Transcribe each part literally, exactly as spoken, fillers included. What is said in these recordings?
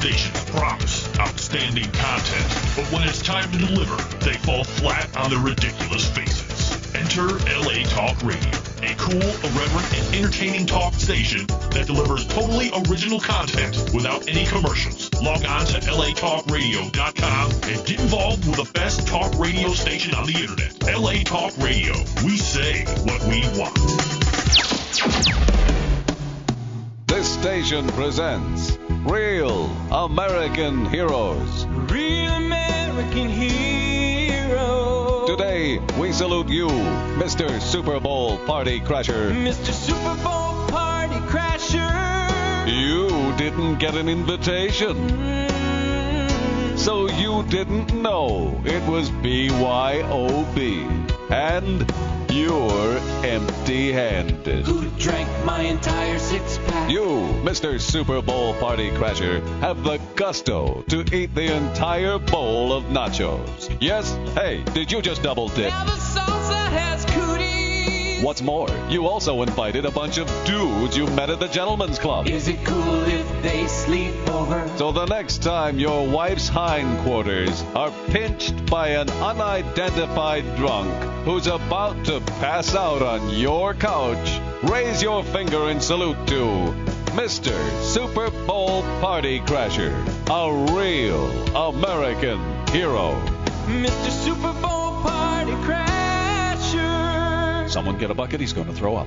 stations promise outstanding content, but when it's time to deliver, they fall flat on their ridiculous faces. Enter L A Talk Radio, a cool, irreverent, and entertaining talk station that delivers totally original content without any commercials. Log on to L A talk radio dot com and get involved with the best talk radio station on the internet. L A Talk Radio. We say what we want. This station presents Real American Heroes. Real American Heroes. Today, we salute you, Mister Super Bowl Party Crasher. Mister Super Bowl Party Crasher. You didn't get an invitation. Mm. So you didn't know it was B Y O B. And you're empty-handed. Who drank my entire six-pack? You, Mister Super Bowl Party Crasher, have the gusto to eat the entire bowl of nachos. Yes? Hey, did you just double dip? Now the salsa has cooties. What's more, you also invited a bunch of dudes you met at the Gentlemen's Club. Is it cool if they sleep over? So the next time your wife's hindquarters are pinched by an unidentified drunk who's about to pass out on your couch, raise your finger in salute to Mister Super Bowl Party Crasher, a real American hero. Mister Super Bowl Party Crasher. Someone get a bucket, he's going to throw up.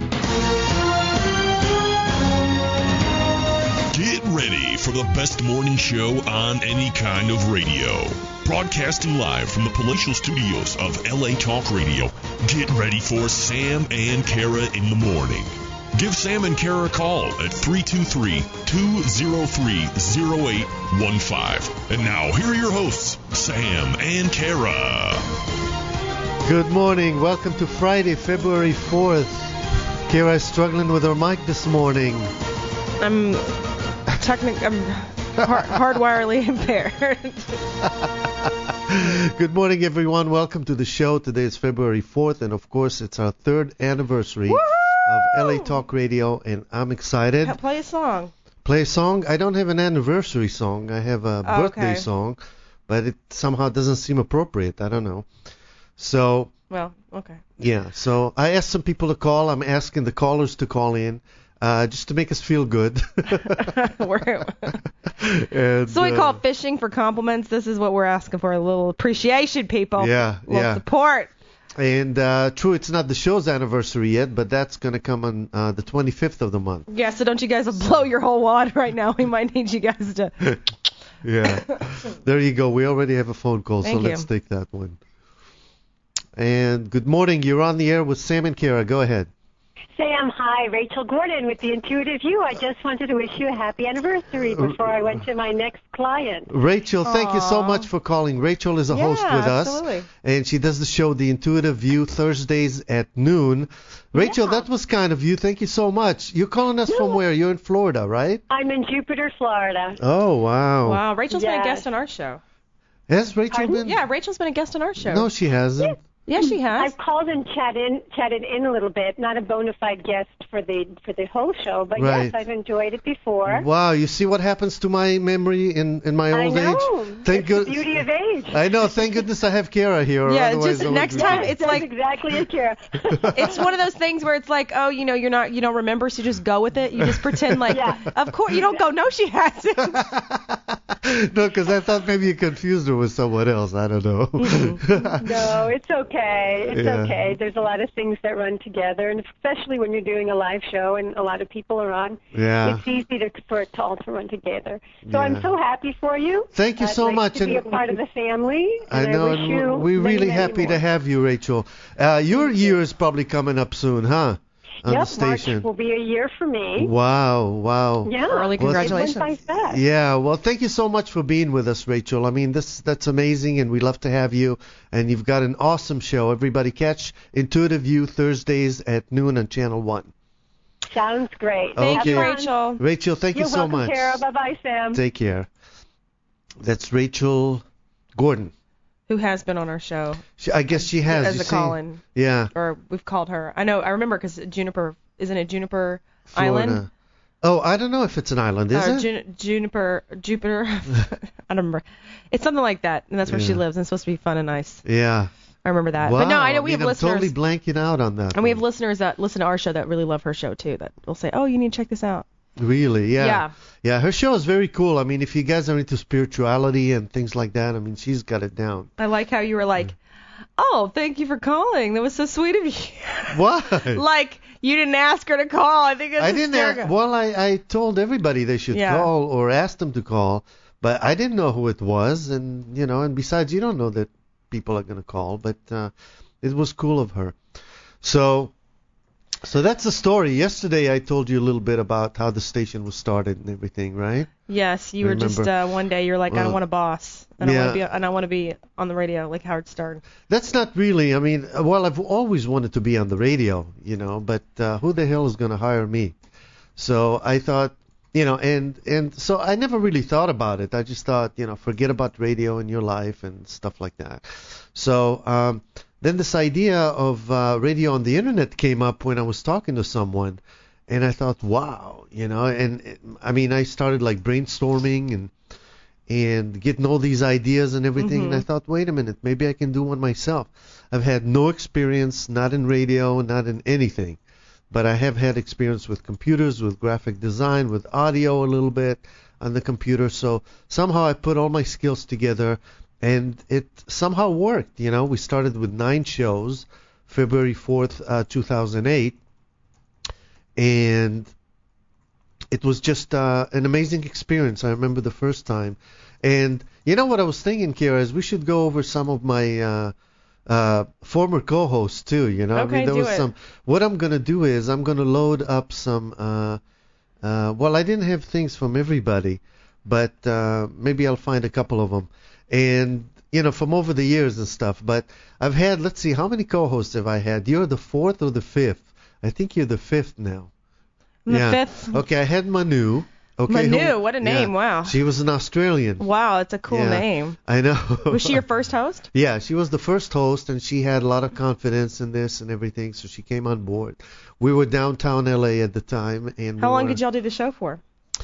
Get ready for the best morning show on any kind of radio. Broadcasting live from the palatial studios of L A Talk Radio. Get ready for Sam and Kara in the morning. Give Sam and Kara a call at three two three, two oh three, oh eight one five. And now, here are your hosts, Sam and Kara. Good morning. Welcome to Friday, February fourth. Kara is struggling with her mic this morning. I'm technically, I'm hard, hardwirely impaired. Good morning, everyone. Welcome to the show. Today is February fourth, and of course, it's our third anniversary Woo-hoo! of L A Talk Radio, and I'm excited. Play a song. Play a song? I don't have an anniversary song. I have a Oh, birthday okay. song, but it somehow doesn't seem appropriate. I don't know. So, Well, okay. yeah. So I asked some people to call. I'm asking the callers to call in. Uh, just to make us feel good. We're, and, so we uh, call fishing for compliments. This is what we're asking for, a little appreciation, people. Yeah, a little yeah. support. And uh, true, it's not the show's anniversary yet, but that's going to come on uh, the twenty-fifth of the month. Yeah, so don't you guys blow your whole wad right now. We might need you guys to... Yeah. There you go. We already have a phone call, Thank so let's you. take that one. And good morning. You're on the air with Sam and Kara. Go ahead. Sam, hi, Rachel Gordon with the Intuitive You. I just wanted to wish you a happy anniversary before I went to my next client. Rachel, thank you so Aw. much for calling. Rachel is a Yeah, host with absolutely. us, and she does the show The Intuitive View Thursdays at noon. Rachel, Yeah. that was kind of you. Thank you so much. You're calling us from No. where? You're in Florida, right? I'm in Jupiter, Florida. Oh, wow. Wow, Rachel's been a Yes. guest on our show. Has Rachel Pardon? been? Yeah, Rachel's been a guest on our show. No, she hasn't. Yeah, she has. I've called and chatted, chatted in a little bit, not a bona fide guest for the for the whole show, but Right. yes, I've enjoyed it before. Wow, you see what happens to my memory in, in my I old know. age? Thank it's good. the beauty of age. I know. Thank goodness I have Kara here. Yeah, otherwise just I would next be- time it's That's like- exactly it, Kara. It's one of those things where it's like, oh, you know, you're not, you don't remember, so you just go with it. You just pretend like, Yeah. of course, you don't go, no, she hasn't. No, because I thought maybe you confused her with someone else. I don't know. No, it's okay. It's Yeah. okay. There's a lot of things that run together, and especially when you're doing a live show and a lot of people are on, Yeah. it's easy to, for it to all to run together. So Yeah. I'm so happy for you. Thank you Uh, so nice much. to be a And part of the family. I and know, wish and you we're many, really many happy more. to have you, Rachel. Uh, your year is probably coming up soon, huh? On Yep, the station. March will be a year for me. Wow, wow. Yeah. Early It congratulations. went by fast. Yeah, well, thank you so much for being with us, Rachel. I mean, this that's amazing, and we love to have you. And you've got an awesome show. Everybody catch Intuitive View Thursdays at noon on Channel one. Sounds great. Thank Thank you. you, Have fun. Rachel. Rachel, thank You're you so welcome, much. Kara. Bye-bye, Sam. Take care. That's Rachel Gordon. Who has been on our show She, I guess she has. as you a see. call-in, Yeah. or we've called her. I know, I remember because Juniper, isn't it Juniper Florida. Island? Oh, I don't know if it's an island, is or it? Jun- Juniper, Jupiter. I don't remember. It's something like that, and that's where she Yeah. lives. And it's supposed to be fun and nice. Yeah. I remember that. Wow. But no, I know we mean, have I'm listeners. totally blanking out on that. And we have one. listeners that listen to our show that really love her show too. That will say, "Oh, you need to check this out." Really, yeah. Yeah. Yeah, her show is very cool. I mean, if you guys are into spirituality and things like that, I mean, she's got it down. I like how you were like, "Oh, thank you for calling. That was so sweet of you." What? Like you didn't ask her to call. I think it's I didn't. hysterical. Ask, well, I, I told everybody they should Yeah. call or asked them to call, but I didn't know who it was, and you know, and besides, you don't know that people are going to call, but uh, it was cool of her. So, so that's the story. Yesterday, I told you a little bit about how the station was started and everything, right? Yes, you were just Remember. uh, one day you're like, I Well, don't want a boss, and I yeah. want to be, and I want to be on the radio like Howard Stern. That's not really. I mean, well, I've always wanted to be on the radio, you know, but uh, who the hell is going to hire me? So I thought, you know, and and so I never really thought about it. I just thought, you know, forget about radio in your life and stuff like that. So um, then this idea of uh, radio on the internet came up when I was talking to someone, and I thought, wow, you know, and it, I mean, I started like brainstorming and and getting all these ideas and everything, and I thought, wait a minute, maybe I can do one myself. I've had no experience, not in radio, not in anything, but I have had experience with computers, with graphic design, with audio a little bit on the computer. So somehow I put all my skills together, and it somehow worked. You know, we started with nine shows, February fourth, uh, two thousand eight, and it was just uh, an amazing experience. I remember the first time. And you know what I was thinking, Kira, is we should go over some of my uh, uh, former co-hosts too. You know, I Okay, mean, there do was it. some. What I'm gonna do is I'm gonna load up some. Uh, uh, well, I didn't have things from everybody, but uh, maybe I'll find a couple of them. And you know, from over the years and stuff. But I've had. Let's see, how many co-hosts have I had? You're the fourth or the fifth? I think you're the fifth now. I'm the yeah. fifth. Okay, I had Manu. Okay, Manu, who- what a yeah. name, wow. She was an Australian. Wow, it's a cool Yeah. name. I know. Was she your first host? Yeah, she was the first host, and she had a lot of confidence in this and everything, so she came on board. We were downtown L A at the time, and How we long were, did y'all do the show for?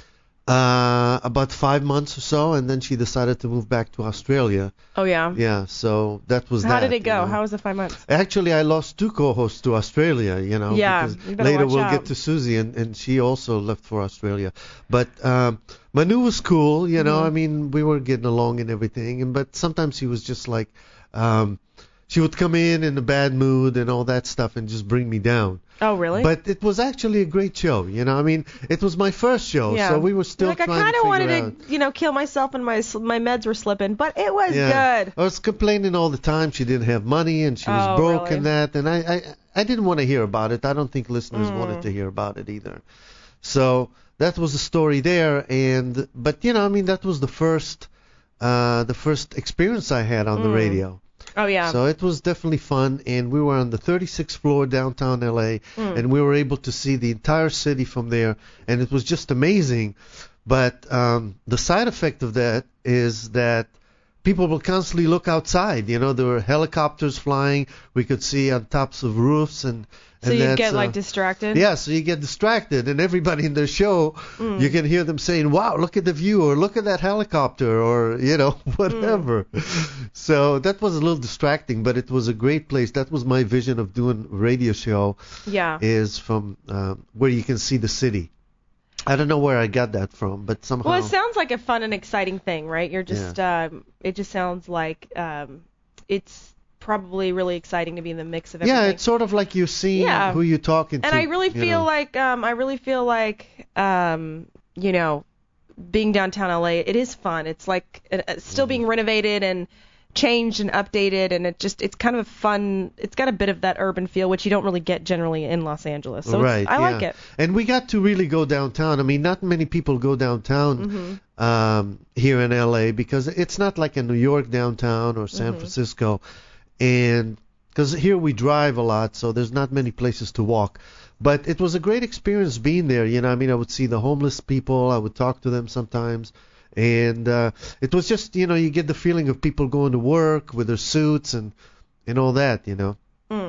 Uh, about five months or so, and then she decided to move back to Australia. Oh yeah. Yeah, so that was How that. did it go? you know. How was the five months? Actually, I lost two co-hosts to Australia, you know. Yeah, because you better later watch we'll out. get to Susie, and, and she also left for Australia. But um, Manu was cool, you know. Mhm. I mean, we were getting along and everything, and but sometimes he was just like, um, she would come in in a bad mood and all that stuff, and just bring me down. Oh really? But it was actually a great show, you know. I mean, it was my first show, yeah. so we were still like trying I kind to of figure wanted out. to, you know, kill myself and my my meds were slipping, but it was Yeah. good. I was complaining all the time. She didn't have money and she was Oh, broke really? and that, and I, I I didn't want to hear about it. I don't think listeners Mm. wanted to hear about it either. So that was the story there, and but you know, I mean, that was the first uh the first experience I had on the Mm. radio. Oh yeah. So it was definitely fun, and we were on the thirty-sixth floor downtown L A, Mm. and we were able to see the entire city from there, and it was just amazing. But um, the side effect of that is that people will constantly look outside. You know, there were helicopters flying. We could see on tops of roofs, and so and you that's, get uh, like distracted. yeah, so you get distracted, and everybody in their show, Mm. you can hear them saying, "Wow, look at the view," or "Look at that helicopter," or you know, whatever. So that was a little distracting, but it was a great place. That was my vision of doing a radio show, Yeah. is from uh, where you can see the city. I don't know where I got that from, but somehow. Well, it sounds like a fun and exciting thing, right? You're just, um, it just sounds like um, it's probably really exciting to be in the mix of everything. yeah, it's sort of like you're seeing Yeah. who you're talking and to. I really you feel know. like, um, I really feel like, um, you know, being downtown L A, it is fun. It's like uh, it's still being renovated and changed and updated, and it just, it's kind of a fun. It's got a bit of that urban feel, which you don't really get generally in Los Angeles. So right, it's, I like yeah. it. And we got to really go downtown. I mean, not many people go downtown Mm-hmm. um, here in L A because it's not like a New York downtown or San Mhm. Francisco. And because here we drive a lot, so there's not many places to walk. But it was a great experience being there. You know, I mean, I would see the homeless people. I would talk to them sometimes. And uh, it was just, you know, you get the feeling of people going to work with their suits and, and all that, you know. Mm.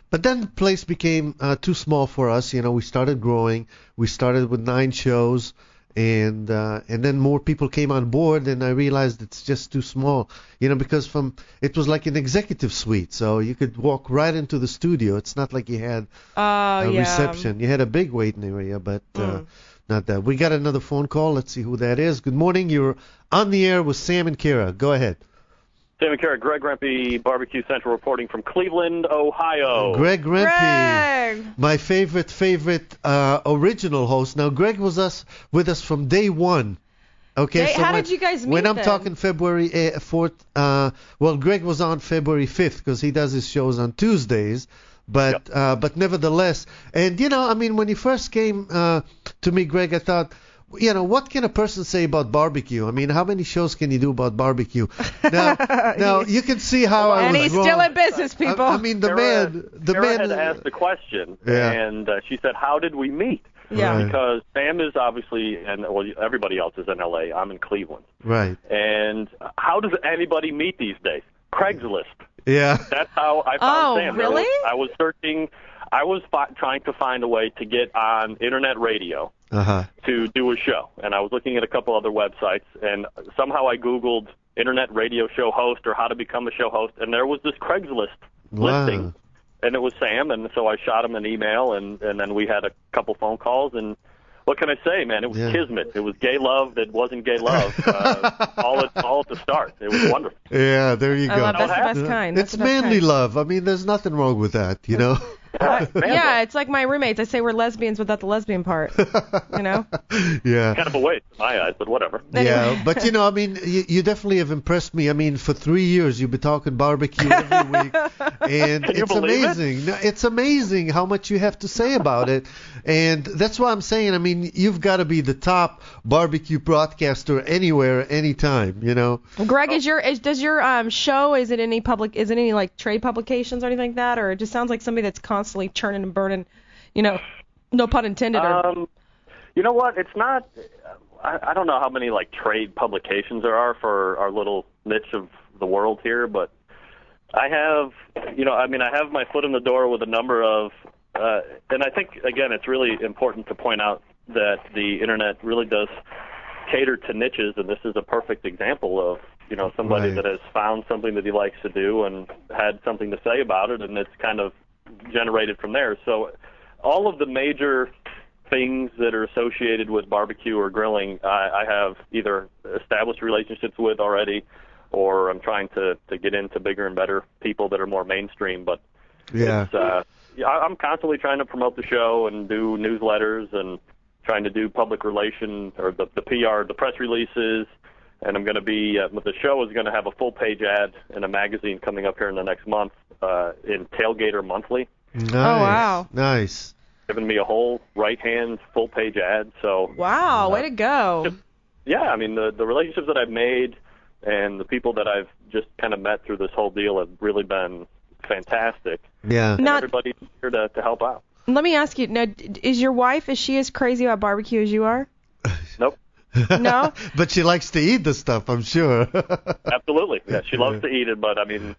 but then the place became uh, too small for us. You know, we started growing. We started with nine shows, and uh, and then more people came on board, and I realized it's just too small. You know, because from it was like an executive suite, so you could walk right into the studio. It's not like you had Oh, a yeah. reception. You had a big waiting area, but uh, Mm. not that. We got another phone call. Let's see who that is. Good morning. You're on the air with Sam and Kara. Go ahead. Sam and Kara, Greg Rempe, Barbecue Central reporting from Cleveland, Ohio. Greg Rempe, Greg! my favorite, favorite uh, original host. Now, Greg was us with us from day one. Okay, Day- so how when, did you guys meet When I'm then? talking February fourth, uh, well, Greg was on February fifth because he does his shows on Tuesdays. But Yep. uh, but nevertheless, and you know, I mean, when you first came uh, to me, Greg, I thought, you know, what can a person say about barbecue? I mean, how many shows can you do about barbecue? Now, now you can see how I And was he's wrong. still in business, people. I, I mean, the Kara, man, the Kara man. had asked the question, Yeah. and uh, she said, how did we meet? Yeah. Right. Because Sam is obviously, and well, everybody else is in L A. I'm in Cleveland. Right. And how does anybody meet these days? Craigslist. Yeah. That's how I found Oh, Sam. There really? was- I was searching. I was fi- trying to find a way to get on internet radio Uh huh. to do a show, and I was looking at a couple other websites, and somehow I Googled internet radio show host or how to become a show host, and there was this Craigslist Wow. listing, and it was Sam, and so I shot him an email, and, and then we had a couple phone calls, and what can I say, man? It was Yeah. kismet. It was gay love that wasn't gay love. Uh, all at all at the start. It was wonderful. Yeah. There you I go. love that's the best Yeah. kind. That's It's the best manly kind. love. I mean, there's nothing wrong with that, you know. Uh, Man, yeah, it's like my roommates. I say we're lesbians without the lesbian part. You know? Yeah. kind of a waste in my eyes, but whatever. Yeah, but you know, I mean, you, you definitely have impressed me. I mean, for three years you've been talking barbecue every week, and Can you it's believe it? amazing. No, It's amazing how much you have to say about it, and that's why I'm saying. I mean, you've got to be the top barbecue broadcaster anywhere, anytime. You know. Greg, is your is, does your um show is it any public is it any like trade publications or anything like that, or it just sounds like somebody that's constantly churning and burning, you know, no pun intended. Or, Um, you know what? It's not. I, I don't know how many like trade publications there are for our little niche of the world here, but I have, you know, I mean, I have my foot in the door with a number of, uh, and I think again, it's really important to point out that the internet really does cater to niches, and this is a perfect example of, you know, somebody Right. that has found something that he likes to do and had something to say about it, and it's kind of generated from there. So all of the major things that are associated with barbecue or grilling, I, I have either established relationships with already, or I'm trying to, to get into bigger and better people that are more mainstream. But Yeah. it's, uh, yeah, I- I'm constantly trying to promote the show and do newsletters and trying to do public relation or the, the P R, the press releases. And I'm going to be, uh, the show is going to have a full page ad in a magazine coming up here in the next month uh, in Tailgater Monthly, Nice. Oh, wow. Nice. giving me a whole right-hand full-page ad. So, wow, way to go. yeah, I mean, the, the relationships that I've made and the people that I've just kind of met through this whole deal have really been fantastic. Yeah. And Not- everybody's here to, to help out. Let me ask you, now, d- is your wife, is she as crazy about barbecue as you are? Nope. No? But she likes to eat the stuff, I'm sure. Absolutely. Yeah, she loves to eat it, but I mean,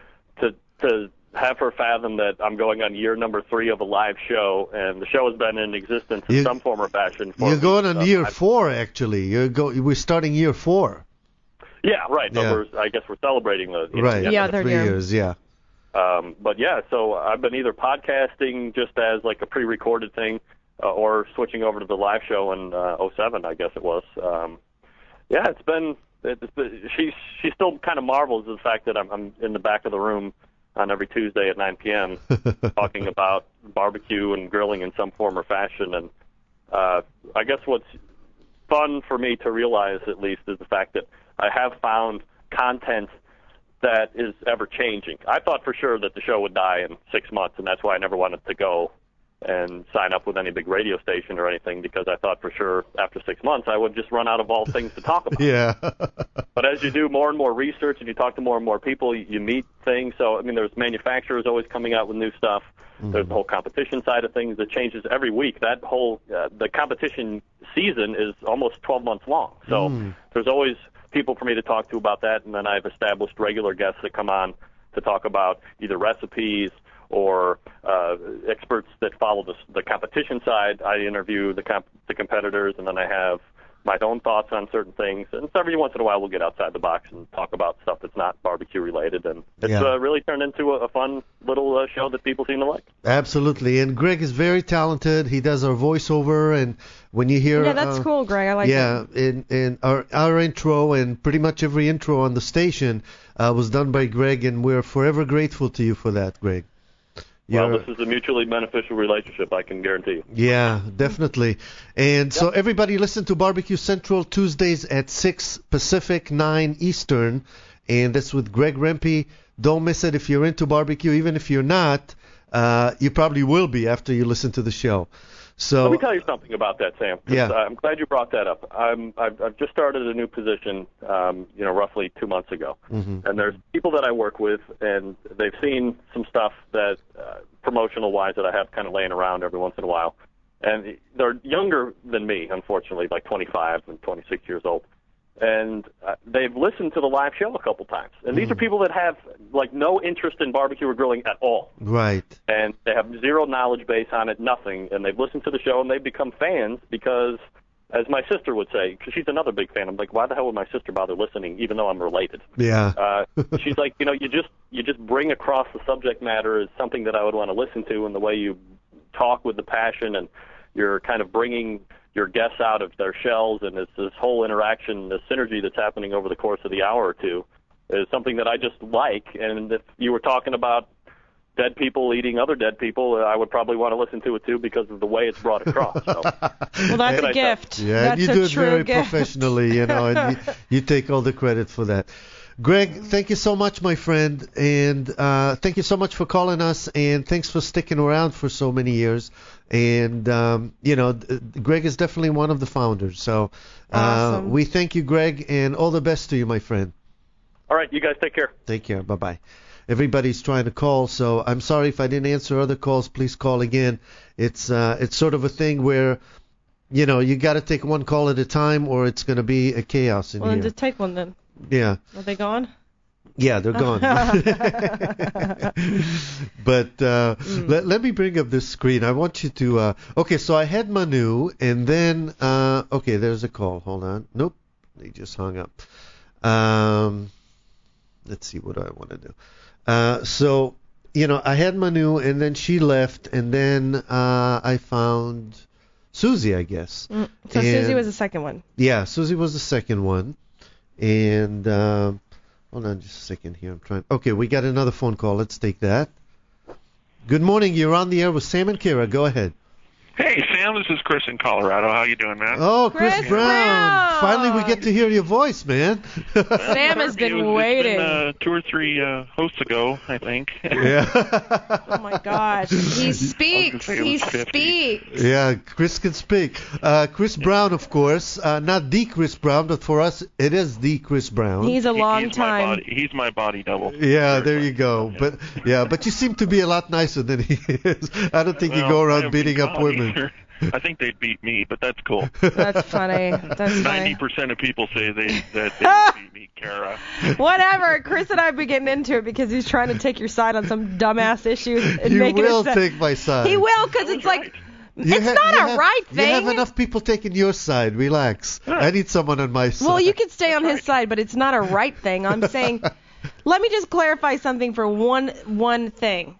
to to have her fathom that I'm going on year number three of a live show, and the show has been in existence in You- some form or fashion. For You're going on uh, year I- four, actually. You're go. We're starting year four. Yeah, right. But Yeah. we're, I guess we're celebrating the you know, Right. the Yeah, end of they're Three new. years. Yeah. Um, but yeah, so I've been either podcasting just as like a pre-recorded thing, uh, or switching over to the live show in uh, oh seven, I guess it was. Um, yeah, it's been. It's been she she still kind of marvels at the fact that I'm, I'm in the back of the room on every Tuesday at nine p.m. talking about barbecue and grilling in some form or fashion. And uh, I guess what's fun for me to realize, at least, is the fact that I have found content that is ever changing. I thought for sure that the show would die in six months, and that's why I never wanted to go and sign up with any big radio station or anything, because I thought for sure after six months I would just run out of all things to talk about. Yeah. But as you do more and more research and you talk to more and more people, you, you meet things. So, I mean, there's manufacturers always coming out with new stuff. Mm-hmm. There's the whole competition side of things that changes every week. That whole, uh, the competition season is almost twelve months long. So Mm. there's always people for me to talk to about that. And then I've established regular guests that come on to talk about either recipes or uh, experts that follow the, the competition side. I interview the comp- the competitors, and then I have my own thoughts on certain things. And every once in a while, we'll get outside the box and talk about stuff that's not barbecue related. And it's Yeah. uh, really turned into a, a fun little uh, show that people seem to like. Absolutely. And Greg is very talented. He does our voiceover, and when you hear Yeah, that's uh, cool, Greg. I like yeah, that. in in our our intro and pretty much every intro on the station uh, was done by Greg, and we're forever grateful to you for that, Greg. Well, You're- this is a mutually beneficial relationship, I can guarantee you. Yeah, definitely. And so everybody listen to Barbecue Central Tuesdays at six Pacific, nine Eastern, and that's with Greg Rempe. Don't miss it if you're into barbecue. Even if you're not, uh, you probably will be after you listen to the show. So Let me tell you something about that, Sam. 'cause, Yeah. uh, I'm glad you brought that up. I'm, I've, I've just started a new position, um, you know, roughly two months ago. Mhm. And there's people that I work with, and they've seen some stuff that, uh, promotional-wise, that I have kind of laying around every once in a while. And they're younger than me, unfortunately, like twenty-five and twenty-six years old. And uh, they've listened to the live show a couple times. And these are people that have, like, no interest in barbecue or grilling at all. right. And they have zero knowledge base on it, nothing. And they've listened to the show, and they've become fans because, as my sister would say, because she's another big fan, I'm like, why the hell would my sister bother listening, even though I'm related? Yeah. Uh, she's like, you know, you just you just bring across the subject matter as something that I would want to listen to, and the way you talk with the passion, and you're kind of bringing your guests out of their shells, and it's this whole interaction, the synergy that's happening over the course of the hour or two is something that I just like. And if you were talking about dead people eating other dead people, I would probably want to listen to it too because of the way it's brought across. So. Well, that's Can I a tell- gift. Yeah, that's and you a do it true very gift. professionally, you know, and you, you take all the credit for that. Greg, thank you so much, my friend, and uh, thank you so much for calling us, and thanks for sticking around for so many years. And um, you know, d- Greg is definitely one of the founders. So uh, Awesome. we thank you, Greg, and all the best to you, my friend. All right, you guys take care. Take care. Bye bye. Everybody's trying to call, so I'm sorry if I didn't answer other calls. Please call again. It's uh, it's sort of a thing where, you know, you got to take one call at a time, or it's going to be a chaos in Well, then here. just take one then. Yeah. Are they gone? Yeah, they're gone. But uh, Mm. let, let me bring up this screen. I want you to. Uh, okay, so I had Manu, and then uh, okay, there's a call. Hold on. Nope, they just hung up. Um, let's see what do I want to do. Uh, so you know, I had Manu, and then she left, and then uh, I found Susie, I guess. Mm. So And- Susie was the second one. Yeah, Susie was the second one. And um, hold on just a second here. I'm trying. Okay, we got another phone call. Let's take that. Good morning. You're on the air with Sam and Kira. Go ahead. Hey, Sam, this is Chris in Colorado. How you doing, man? Oh, Chris, Chris Brown. Brown. Finally, we get to hear your voice, man. Sam has been It was- waiting. It's been, uh, two or three uh, hosts ago, I think. yeah. Oh my gosh. He speaks. say it He was fifty. speaks. Yeah, Chris can speak. Uh, Chris Brown, of course. Uh, not the Chris Brown, but for us, it is the Chris Brown. He's a He- long he's My time. body, he's my body double. Yeah, there you go. But yeah, but you seem to be a lot nicer than he is. I don't think you Well, go I around have beating up comedy. women. I think they'd beat me, but that's cool. That's funny. That's Ninety funny. percent of people say they that they beat me, Kara. Whatever. Chris and I have been getting into it because he's trying to take your side on some dumbass issue and You making will it sound- take my side. He will because That it's was like right. You it's ha- not you a have- right You thing. have enough people taking your side. Relax. I need someone on my side. Well, you can stay on his right. side, but it's not a right thing. I'm saying, let me just clarify something for one one thing.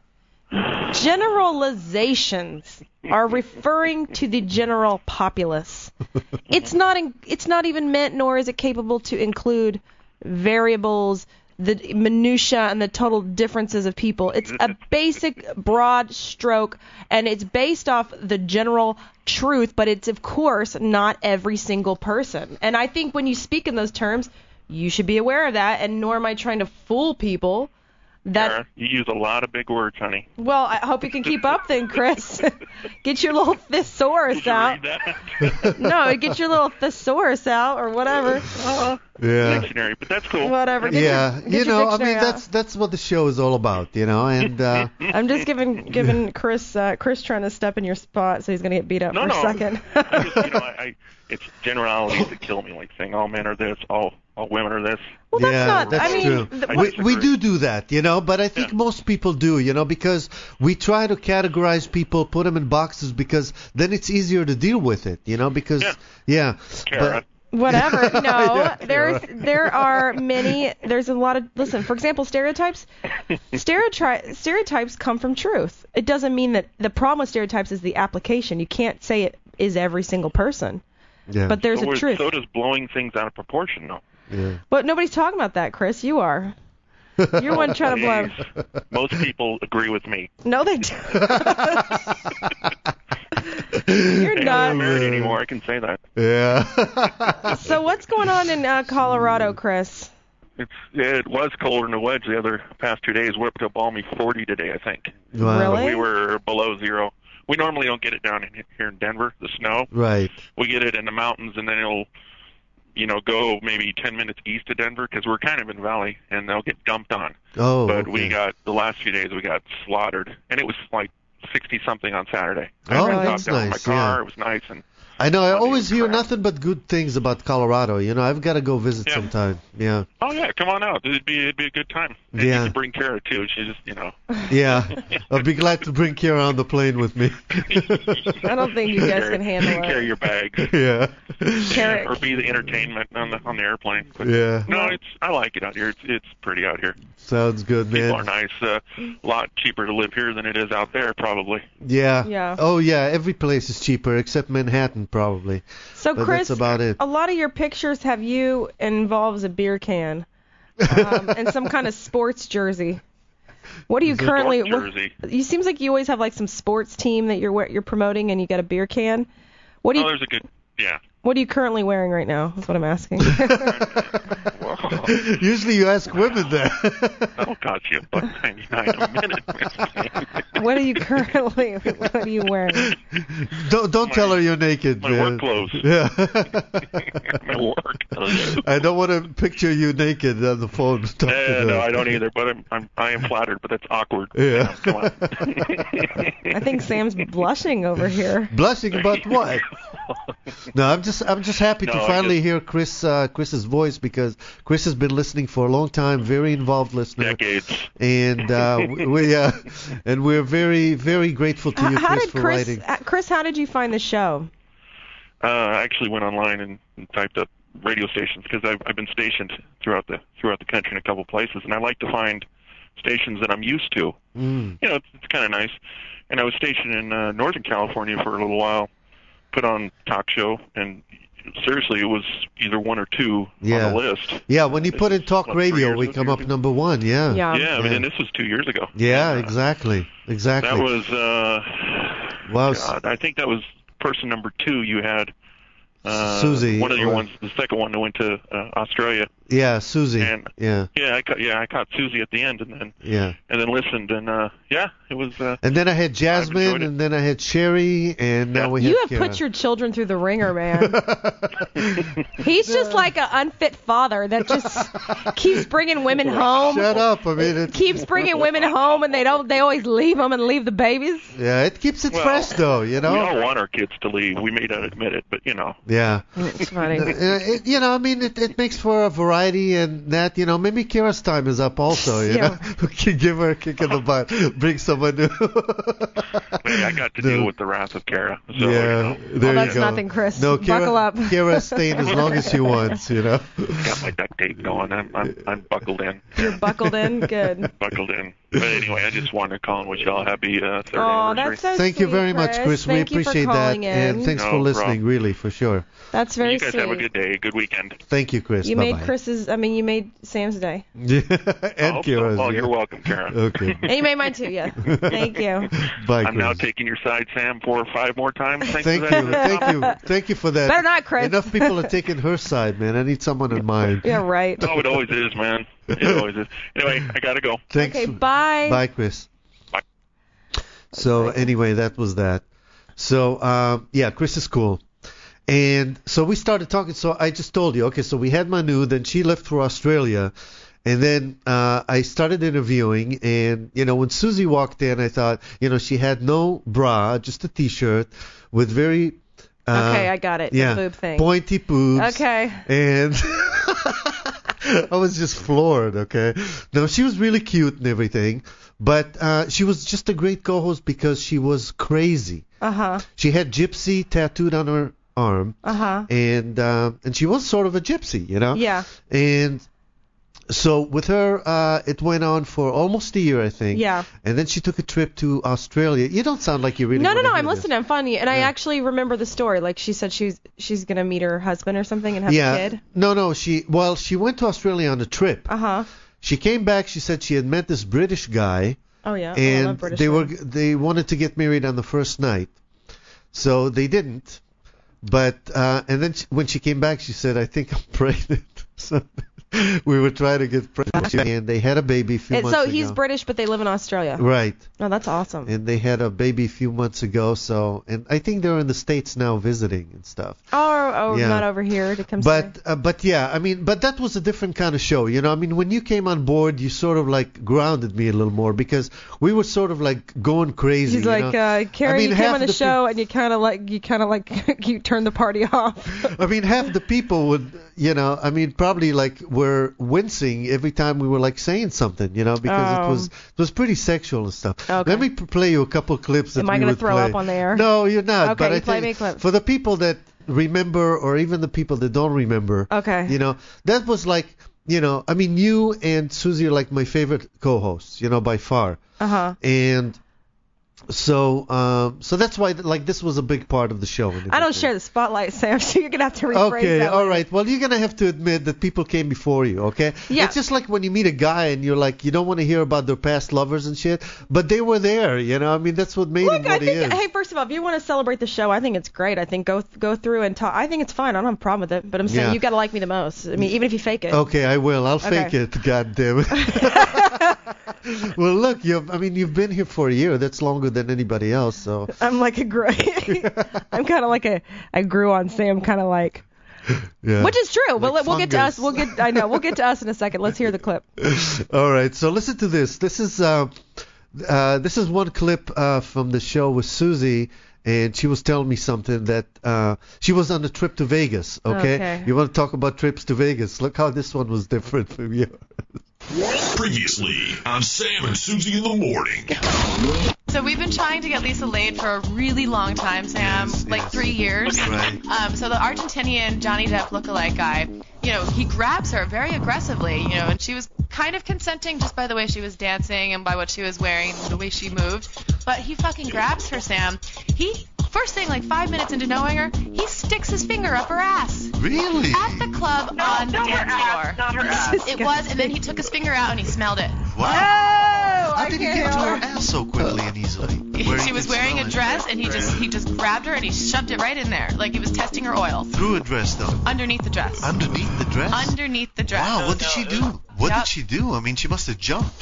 Generalizations are referring to the general populace. It's not in, it's not even meant, nor is it capable to include variables, the minutia, and the total differences of people. It's a basic broad stroke, and it's based off the general truth, but it's of course not every single person. And I think when you speak in those terms, you should be aware of that, and nor am I trying to fool people. That Kara, you use a lot of big words, honey. well, I hope you can keep up then, Chris. get your little thesaurus out. No, get your little thesaurus out or whatever. Uh, Yeah. Dictionary, but that's cool. Whatever. Get Yeah, your, get you your know, I dictionary mean, out. that's that's what the show is all about, you know, and uh, I'm just giving giving Chris uh, Chris trying to step in your spot, so he's gonna get beat up No, for no. a second. I just, you know, I, I, it's generalities that kill me, like saying all men are this, all all women are this. Well, that's yeah, not. that's I mean, true. the- I we disagree. we do do that, you know, but I think Yeah. most people do, you know, because we try to categorize people, put them in boxes, because then it's easier to deal with it, you know, because Yeah. yeah, Kara. Whatever. No, Yeah, there's Kara. there are many. There's a lot of. Listen, for example, stereotypes. Stereotypes stereotypes come from truth. It doesn't mean that the problem with stereotypes is the application. You can't say it is every single person, yeah, but there's so, a we're- truth. so does blowing things out of proportion, though. yeah. But nobody's talking about that, Chris. You are. You're one trying to blow. Jeez. Most people agree with me. No, they don't. You're Hey, I'm not not. married anymore. I can say that. Yeah. So what's going on in uh, Colorado, Chris? It's, it was colder in the wedge the other past two days. We're up to a balmy forty today, I think. Wow. Really? We were below zero. We normally don't get it down in, here in Denver, the snow. Right. We get it in the mountains, and then it'll, you know, go maybe ten minutes east of Denver because we're kind of in valley, and they'll get dumped on. Oh. but okay. we got the last few days we got slaughtered, and it was like sixty something on Saturday. Oh, I got that's down in my nice, car. yeah. It was nice, and I know. I Monday always was hear crap. nothing but good things about Colorado. You know, I've got to go visit Yeah. sometime. Yeah. oh yeah, come on out. It'd be it'd be a good time. And Yeah. you can bring Kara too. She just you know. Yeah. I'll be glad to bring Kira on the plane with me. I don't think you guys can handle it. Carry your bags. Yeah. Carry- or be the entertainment on the on the airplane. But Yeah. no, it's I like it out here. It's it's pretty out here. Sounds good, People are man. nice. Uh, a lot cheaper to live here than it is out there, probably. Yeah. Yeah. Oh, yeah. Every place is cheaper except Manhattan, probably. So, But Chris, that's about it. a lot of your pictures have you involves a beer can um, and some kind of sports jersey. What do you Is it currently? Sports What, jersey. you seems like you always have like some sports team that you're we- you're promoting, and you got a beer can. What do Oh, you there's a good yeah. What are you currently wearing right now? That's what I'm asking. Well, Usually you ask women that. that'll cost you a buck ninety nine a minute. What are you currently? What are you wearing? don't don't My- tell her you're naked, my man. work clothes. Yeah. My work. I don't want to picture you naked on the phone. talking Uh, to no, her. I don't either. But I'm, I'm I am flattered, but that's awkward. Yeah. Come on. I think Sam's blushing over here. Blushing about what? No, I'm just I'm just happy to No, I finally just- hear Chris uh, Chris's voice, because Chris has been listening for a long time, very involved listener, Decades. and uh, we uh, and we're very very grateful to you, How Chris, did for Chris? writing. uh, Chris, how did you find the show? Uh, I actually went online and, and typed up radio stations because I've, I've been stationed throughout the throughout the country in a couple places, and I like to find stations that I'm used to. Mm. You know, it's, it's kind of nice. And I was stationed in uh, Northern California for a little while, put on talk show, and seriously, it was either one or two Yeah. on the list. Yeah, when you This put in is, talk what, three radio, years we ago, come two up years number one. Yeah. Yeah. Yeah, I mean, Yeah. and this was two years ago. Yeah, Uh, exactly, exactly. That was, uh, Wow. God, I think that was person number two you had. Uh, Susie, One of your or- ones, the second one that went to uh, Australia. Yeah, Susie. And- yeah, Yeah, I caught, yeah, I caught Susie at the end, and then yeah. and then listened, and uh, yeah, it was. Uh, And then I had Jasmine, enjoyed it. and then I had Sherry, and now Yeah. we You have have Kira. put your children through the ringer, man. He's just like an unfit father that just keeps bringing women home. Shut up! I mean, it Keeps bringing women home, and they don't. They always leave them and leave the babies. yeah, it keeps it Well, fresh though, you We know. all want our kids to leave. We may not admit it, but you know. Yeah. It's funny. Uh, it, you know, I mean, it, it makes for a variety, and that, you know, maybe Kira's time is up also, you Yeah. know. We can give her a kick in the butt, bring someone new. Hey, I got to No. deal with the wrath of Kara. So, yeah, you know, there that's you go. nothing, Chris. No, Kira, Buckle up. Kira's staying as long as she wants, you know. got my duct tape going. I'm I'm, I'm buckled in. You're buckled in. Good. Buckled in. But anyway, I just wanted to call and wish y'all happy uh, third Oh, anniversary. that's so Thank you sweet, very much, Chris. We Thank you for appreciate that, calling in. and thanks No for listening, problem. really, for sure. That's very you guys sweet. have a good day, good weekend. Thank you, Chris. You Bye-bye. made Chris's. I mean, you made Sam's day. Yeah, I and hope so. Kira's. Oh, yeah. you're welcome, Kara. Okay. And you made mine too. Yeah. Thank you. Bye, I'm now Chris. taking your side, Sam, four or five more times. Thanks Thank for that. you, thank you, thank you for that. Better not, Chris. Enough people are taking her side, man. I need someone in mine. Yeah. Right. Oh, it always is, man. It always is. Anyway, I gotta go. Thanks. Okay. Bye. Bye, Chris. Bye. So anyway, that was that. So uh, yeah, Chris is cool. And so we started talking. So I just told you, okay, so we had Manu, then she left for Australia. And then uh, I started interviewing, and, you know, when Susie walked in, I thought, you know, she had no bra, just a T-shirt with very... Uh, okay, I got it. Yeah, the boob thing. Pointy boobs. Okay. And I was just floored, okay? No, she was really cute and everything, but uh, she was just a great co-host because she was crazy. Uh-huh. She had gypsy tattooed on her arm, uh-huh. and uh, and she was sort of a gypsy, you know? Yeah. And... So with her, uh, it went on for almost a year, I think. Yeah. And then she took a trip to Australia. You don't sound like you really. No, no, no. hear I'm this. listening. I'm funny, and Yeah. I actually remember the story. Like she said, she's she's gonna meet her husband or something and have Yeah. a kid. No, no. She well, she went to Australia on a trip. Uh huh. She came back. She said she had met this British guy, Oh yeah. Oh, I and love British they were men. they wanted to get married on the first night. So they didn't. But uh, and then she, when she came back, she said, "I think I'm pregnant." So we were trying to get pregnant, and they had a baby a few And months so ago. he's British, but they live in Australia. Right. Oh, that's awesome. And they had a baby a few months ago, so and I think they're in the States now visiting and stuff. Oh, oh, Yeah. not over here to come. But see. uh, but yeah, I mean, but that was a different kind of show, you know. I mean, when you came on board, you sort of like grounded me a little more because we were sort of like going crazy. He's you like, know? uh, Carrie, I mean, you half came on the, the show and you kind of like, you kind of like, you turned the party off. I mean, half the people would, you know, I mean, probably like were wincing every time we were like saying something, you know, because Oh. it was it was pretty sexual and stuff. Okay. Let me p- play you a couple clips that Am I we gonna would throw play. up on the air? No, you're not. Okay, but you I play think me a clip. for the people that remember, or even the people that don't remember, Okay. you know, that was like, you know, I mean, you and Susie are like my favorite co-hosts, you know, by far. Uh huh. And so, um, so that's why, like, this was a big part of the show. and I don't everything. share the spotlight, Sam. So you're gonna have to rephrase Okay, that. all later. right. Well, you're gonna have to admit that people came before you, okay? Yeah. It's just like when you meet a guy and you're like, you don't want to hear about their past lovers and shit, but they were there, you know? I mean, that's what made him Look, what I he think, is. hey, first of all, if you want to celebrate the show, I think it's great. I think go go through and talk. I think it's fine. I don't have a problem with it. But I'm saying Yeah. you got to like me the most. I mean, even if you fake it. Okay, I will. I'll fake Okay. it. God damn it. Well, look, you've, I mean, you've been here for a year. That's longer than anybody else. So. I'm like a great. I'm kind of like a. I grew on Sam, kind of like. Yeah. Which is true. But Like we'll get to us. fungus. We'll get. I know. We'll get to us in a second. Let's hear the clip. All right, so listen to this. This is uh, uh, this is one clip uh, from the show with Susie, and she was telling me something that uh, she was on a trip to Vegas. Okay? Okay. You want to talk about trips to Vegas? Look how this one was different from you. Previously on Sam and Susie in the Morning. So we've been trying to get Lisa laid for a really long time, Sam, Yes, like yes. three years. Right. Um, so the Argentinian Johnny Depp lookalike guy, you know, he grabs her very aggressively, you know, and she was kind of consenting just by the way she was dancing and by what she was wearing, the way she moved. But he fucking grabs her, Sam. He, first thing, like five minutes into knowing her, he sticks his finger up her ass. Really? At the club on the dance floor. Not her ass. It was, and then he took his finger out and he smelled it. Oh, How I did he can't get to her help. ass so quickly and easily? Where She he was could wearing a smell it? dress and he just he just grabbed her and he shoved it right in there, like he was testing her oil. Through a dress, though. Underneath the dress. Underneath the dress? Underneath the dress. Wow, what did she do? What Yep. did she do? I mean, she must have jumped.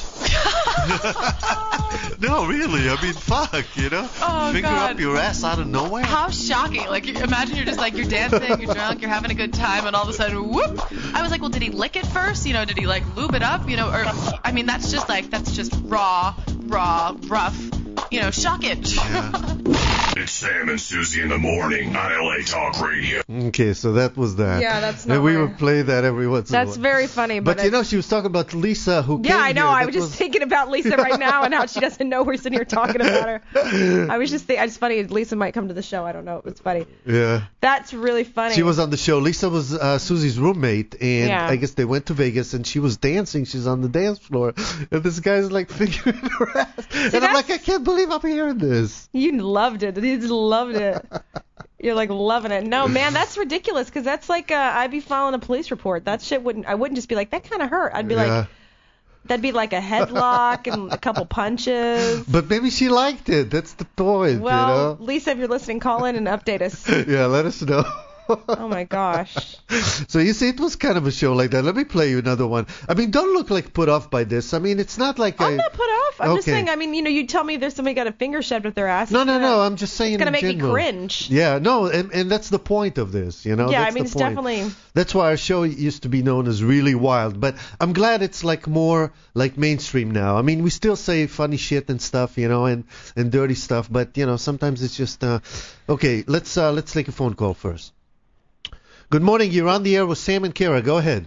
No, really. I mean, fuck, you know? Oh, Finger God. up your ass out of nowhere? How shocking. Like, you- imagine you're just like, you're dancing, you're drunk, you're having a good time, and all of a sudden, whoop. I was like, well, did he lick it first? You know, did he, like, lube it up? You know, or, I mean, that's just, like, that's just raw, raw, rough, you know, shockage. Yeah. It's Sam and Susie in the Morning on L A Talk Radio. Okay, so that was that. Yeah, that's not And we my- would play that every once in a while. That's very funny. But, But you I- know, she was talking about Lisa who Yeah, came I know. here. I That was just thinking about Lisa right now and how she doesn't know we're sitting here talking about her. I was just thinking, it's funny. Lisa might come to the show. I don't know. It's funny. Yeah. That's really funny. She was on the show. Lisa was uh, Susie's roommate, and Yeah. I guess they went to Vegas, and she was dancing. She's on the dance floor, and this guy's like fingering her ass. and I'm that's- like, I can't believe I'm hearing this. You loved it. You just loved it. You're like loving it. No, man, that's ridiculous. Because that's like uh, I'd be filing a police report. That shit wouldn't. I wouldn't just be like that kind of hurt. I'd be Yeah. like, that'd be like a headlock and a couple punches. But maybe she liked it. That's the point, Well, you Lisa, if you're listening, call in and update us. know? Yeah, let us know. Oh my gosh. So you see, it was kind of a show like that. Let me play you another one. I mean, don't look like put off by this. I mean, it's not like I'm I... not put off. I'm just Okay. saying. I mean, you know, you tell me there's somebody got a finger shoved up their ass. No, it's no, gonna- no. I'm just saying. It's gonna in make me general. cringe. Yeah, no, and and that's the point of this, you know. Yeah, that's I mean, the it's point. definitely. That's why our show used to be known as Really Wild, but I'm glad it's like more like mainstream now. I mean, we still say funny shit and stuff, you know, and and dirty stuff, but you know, sometimes it's just uh okay. Let's uh let's take a phone call first. Good morning. You're on the air with Sam and Kara. Go ahead.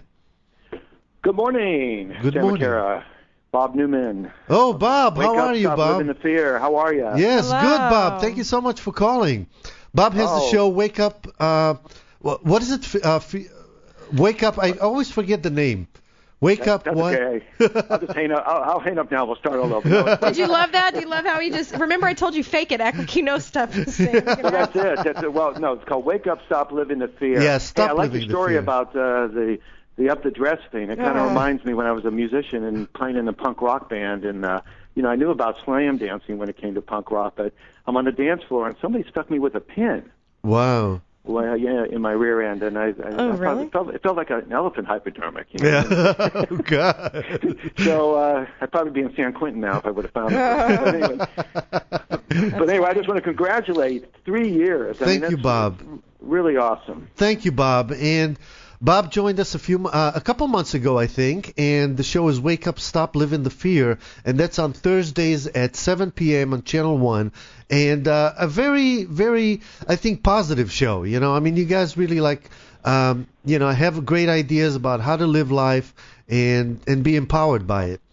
Good morning. Good Sam morning. Kara. Bob Newman. Oh, Bob, Wake how up, are you, stop Bob? living the fear. How are you? Yes, Hello. good, Bob. Thank you so much for calling. Bob has the Oh. show Wake Up. Uh, what, what is it? F- Uh, f- Wake Up. I always forget the name. Wake Up. That's What? okay. I'll just hang up. I'll, I'll hang up now. We'll start all over. No, Did you love that? Do you love how he just? Remember, I told you fake it. Act like you know stuff. Sam. well, that's it. That's it. Well, no, it's called Wake Up, Stop Living the Fear. Yeah, stop hey, I like living the the story fear. about uh, the the up the dress thing. It kind of Uh. reminds me when I was a musician and playing in a punk rock band, and uh, you know, I knew about slam dancing when it came to punk rock, but I'm on the dance floor and somebody stuck me with a pin. Wow. Well, yeah, in my rear end, and I, I, Oh, I thought really? it felt, it felt like an elephant hypodermic. You know? Yeah. Oh God. So uh, I'd probably be in San Quentin now if I would have found it. But anyway, but anyway, I just want to congratulate three years. I Thank mean, you, that's Bob. Really awesome. Thank you, Bob. And Bob joined us a few, uh, a couple months ago, I think, and the show is Wake Up, Stop Living the Fear, and that's on Thursdays at seven p.m. on Channel One, and uh, a very, very, I think, positive show. You know, I mean, you guys really like, um, you know, have great ideas about how to live life and and be empowered by it.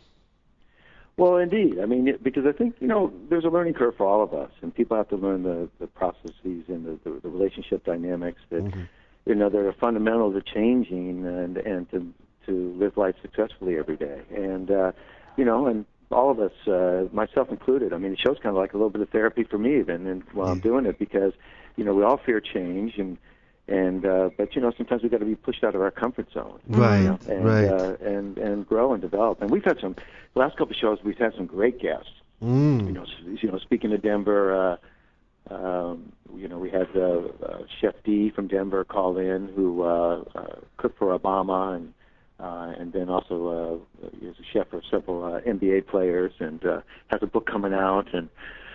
Well, indeed. I mean, it, because I think, you know, there's a learning curve for all of us, and people have to learn the, the processes and the, the, the relationship dynamics that, Mm-hmm. you know, that are fundamental to changing and, and to, to live life successfully every day. And, uh, you know, and all of us, uh, myself included, I mean, the show's kind of like a little bit of therapy for me even and while I'm doing it because, you know, we all fear change and, and uh, but you know sometimes we've got to be pushed out of our comfort zone, Right, you know, and, right. uh, and and grow and develop. And we've had some the last couple of shows. We've had some great guests. Mm. You know, s- you know, speaking of Denver, uh, um, you know, we had uh, uh, Chef D from Denver call in who uh, uh, cooked for Obama and. Uh, and then also uh, is a chef for several uh, N B A players, and uh, has a book coming out, and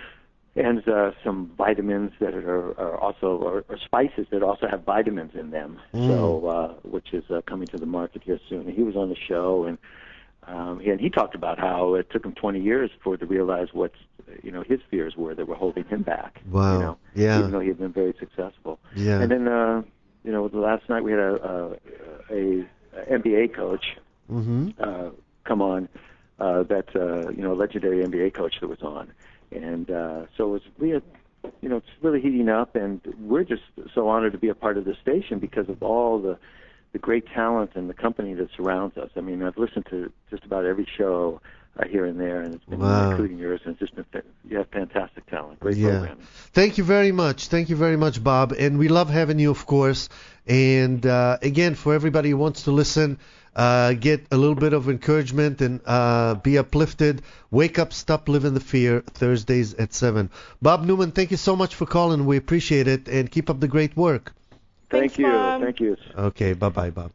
and uh, some vitamins that are, are also or, or spices that also have vitamins in them. Mm. So uh, which is uh, coming to the market here soon. And he was on the show, and um, he, and he talked about how it took him twenty years for to realize what you know his fears were that were holding him back. Wow. You know, Yeah. even though he had been very successful. Yeah. And then uh, you know the last night we had a, a, a N B A coach Mm-hmm. uh, come on, uh, that uh, you know legendary N B A coach that was on, and uh, so it was we had, you know it's really heating up, and we're just so honored to be a part of this station because of all the the great talent and the company that surrounds us. I mean, I've listened to just about every show uh, here and there, and it's been Wow. including yours, and it's just been fa- you have fantastic talent, great Yeah. programming. Thank you very much. Thank you very much, Bob. And we love having you, of course. And uh, again, for everybody who wants to listen, uh, get a little bit of encouragement and uh, be uplifted. Wake up, stop living the fear. Thursdays at seven. Bob Newman, thank you so much for calling. We appreciate it, and keep up the great work. Thank Thanks, you, Bob. thank you. Okay, bye bye, Bob.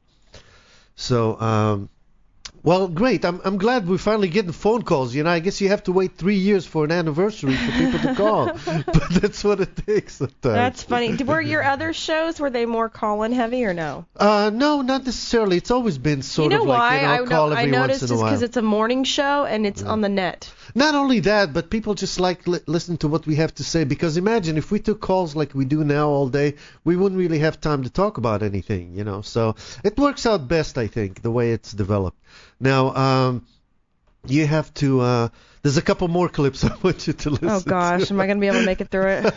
So, um, well, great. I'm I'm glad we're finally getting phone calls. You know, I guess you have to wait three years for an anniversary for people to call, but that's what it takes sometimes. That's funny. Were your other shows, were they more call-in heavy or no? Uh, no, not necessarily. It's always been sort you know of like, why? you know, I, call know, I every noticed once in a is while. because it's a morning show and it's on the net. Not only that, but people just like li- listen to what we have to say. Because imagine if we took calls like we do now all day, we wouldn't really have time to talk about anything, you know. So it works out best, I think, the way it's developed. Now, um, you have to. Uh, there's a couple more clips I want you to listen Oh gosh, to. am I gonna be able to make it through it?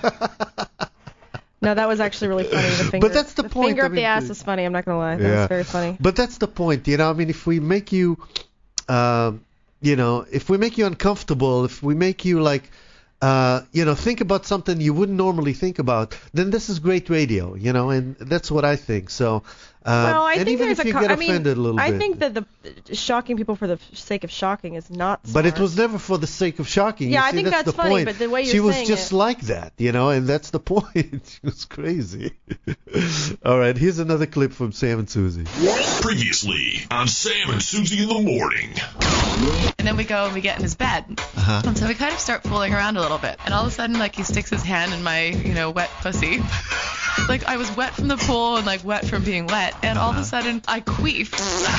No, that was actually really funny. The finger, But that's the point, finger I up the mean, ass is funny. I'm not gonna lie. That Yeah. was very funny. But that's the point, you know. I mean, if we make you, um, you know, if we make you uncomfortable, if we make you like, uh, you know, think about something you wouldn't normally think about, then this is great radio, you know, and that's what I think. So, Um, well, I and think even there's if a. you co- get I mean, offended a little I bit. think that the shocking people for the sake of shocking is not. But it smart. was never for the sake of shocking. Yeah, You I see, think that's, that's the funny, point. but the way you're she was saying just it- like that, you know, and that's the point. She was crazy. All right, here's another clip from Sam and Susie. Previously on Sam and Susie in the morning. And then we go and we get in his bed. Uh-huh. And so we kind of start fooling around a little bit. And all of a sudden, like, he sticks his hand in my, you know, wet pussy. Like, I was wet from the pool and, like, wet from being wet. And all of a sudden, I queefed.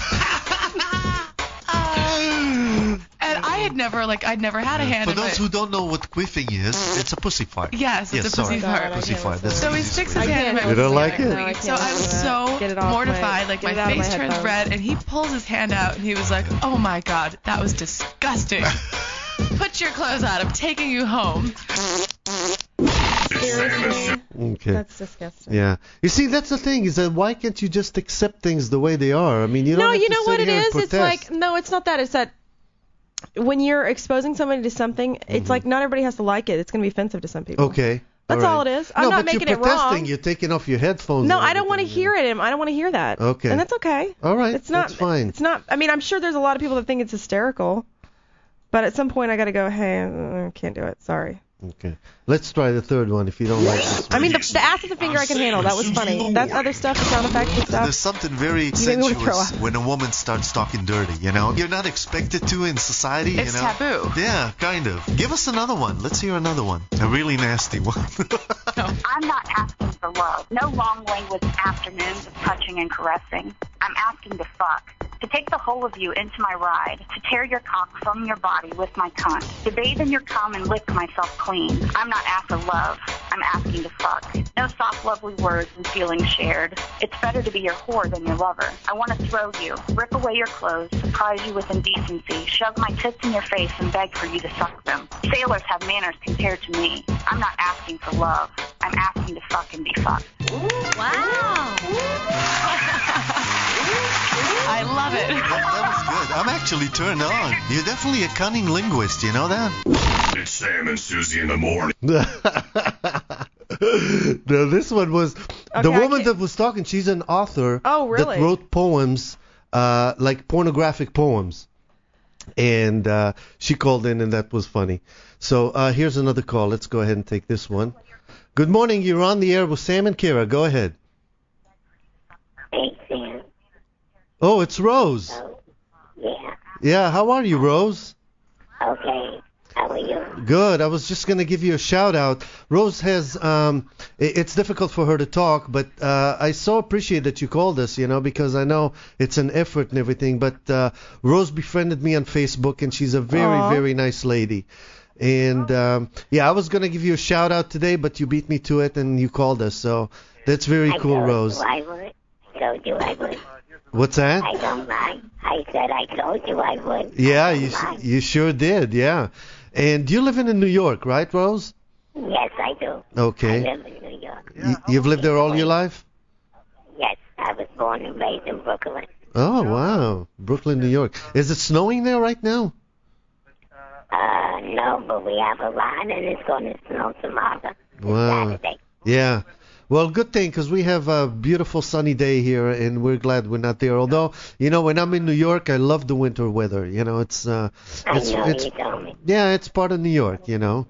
And I had never, like, I'd never had a hand For in my... those who don't know what quiffing is, it's a pussy fart. Yes, it's yes, a pussy sorry. fart. Pussy fart. That's So the he easiest sticks way. his hand in my You don't pussy like and it? I No, I queef. can't So I was do that. Get it so off my- mortified, like, get my it out of my face turns headphones. red, and he pulls his hand out, and he was like, oh my god, that was disgusting. Put your clothes on, I'm taking you home. Seriously? Okay. That's disgusting. Yeah. You see, that's the thing is that why can't you just accept things the way they are? I mean, you don't No, have you to know sit what it here and is? It's protest. like no, it's not that. It's that when you're exposing somebody to something, it's like not everybody has to like it. It's going to be offensive to some people. Okay. That's right. all it is. I'm no, not but making you're it protesting. wrong. You're taking off your headphones. No, and I don't want to everything, hear it. I don't want to hear that. Okay. And that's okay. All right. It's not. That's fine. It's not. I mean, I'm sure there's a lot of people that think it's hysterical, but at some point I got to go. Hey, I can't do it. Sorry. Okay. Let's try the third one if you don't like this one. I mean, the, the ass of the finger I can handle. That was funny. That other stuff, the sound effects and There's stuff. something very made me wanna throw sensuous up. when a woman starts talking dirty, you know? You're not expected to in society, It's you know? taboo. Yeah, kind of. Give us another one. Let's hear another one. A really nasty one. I'm not asking for love. No long language afternoons of touching and caressing. I'm asking to fuck. To take the whole of you into my ride. To tear your cock from your body with my cunt. To bathe in your cum and lick myself clean. I'm not after love. I'm asking to fuck. No soft, lovely words and feelings shared. It's better to be your whore than your lover. I want to throw you, rip away your clothes, surprise you with indecency, shove my tits in your face and beg for you to suck them. Sailors have manners compared to me. I'm not asking for love. I'm asking to fuck and be fucked. Wow. I love it. That, that was good. I'm actually turned on. You're definitely a cunning linguist, you know that? It's Sam and Susie in the morning. No, this one was the Okay, I woman can't- that was talking. She's an author. Oh, really? That wrote poems, uh, like pornographic poems, and uh, she called in, and that was funny. So uh, here's another call. Let's go ahead and take this one. Good morning. You're on the air with Sam and Kira. Go ahead. Hey, Sam. Oh, it's Rose. Oh, yeah. Yeah. How are you, Rose? Okay. How are you? Good. I was just going to give you a shout out. Rose has, um, i- it's difficult for her to talk, but uh, I so appreciate that you called us, you know, because I know it's an effort and everything. But uh, Rose befriended me on Facebook, and she's a very, Aw. very nice lady. And um, yeah, I was going to give you a shout out today, but you beat me to it, and you called us. So that's very I cool, told Rose. You I would. I told you I would. What's that? I don't mind. I said I told you I would. Yeah, I you don't mind. you sure did. Yeah. And you're living in New York, right, Rose? Yes, I do. Okay. I live in New York. Y- you've lived there all your life? Yes, I was born and raised in Brooklyn. Oh, wow. Brooklyn, New York. Is it snowing there right now? Uh, no, but we have a line and it's going to snow tomorrow. Wow. Saturday. Yeah. Well, good thing, because we have a beautiful sunny day here, and we're glad we're not there. Although, you know, when I'm in New York, I love the winter weather. You know, it's uh, I it's know it's you told me. yeah, it's part of New York. You know.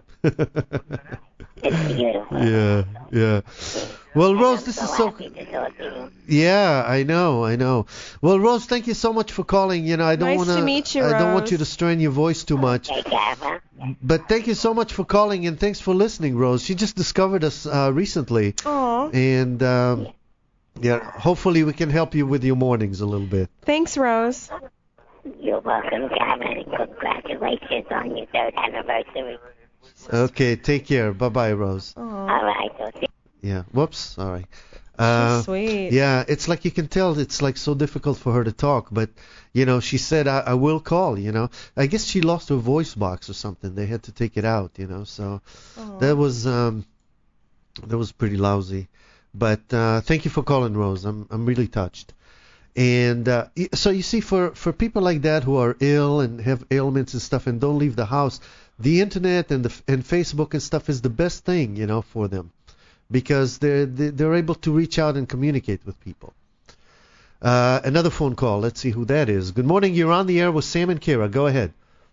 It's beautiful. Yeah, yeah. Well, Rose, this I'm is so so. happy to talk to you. Yeah, I know, I know. Well, Rose, thank you so much for calling. You know, I don't Nice want to. to meet you, I don't want Rose. you to strain your voice too much. Take care, huh? But thank you so much for calling, and thanks for listening, Rose. She just discovered us uh, recently, Aw. and um, yeah, hopefully we can help you with your mornings a little bit. Thanks, Rose. You're welcome, Kevin, and congratulations on your third anniversary. Okay, take care. Bye, bye, Rose. All right, so see Yeah. Whoops. Sorry. Uh, sweet. Yeah, it's like you can tell it's like so difficult for her to talk, but you know, she said I, I will call. You know, I guess she lost her voice box or something. They had to take it out. You know, so Aw. that was um that was pretty lousy. But uh, thank you for calling, Rose. I'm I'm really touched. And uh, y- so you see, for for people like that who are ill and have ailments and stuff and don't leave the house, the internet and the f- and Facebook and stuff is the best thing, you know, for them, because they're they- they're able to reach out and communicate with people. Uh, another phone call. Let's see who that is. Good morning. You're on the air with Sam and Kira. Go ahead.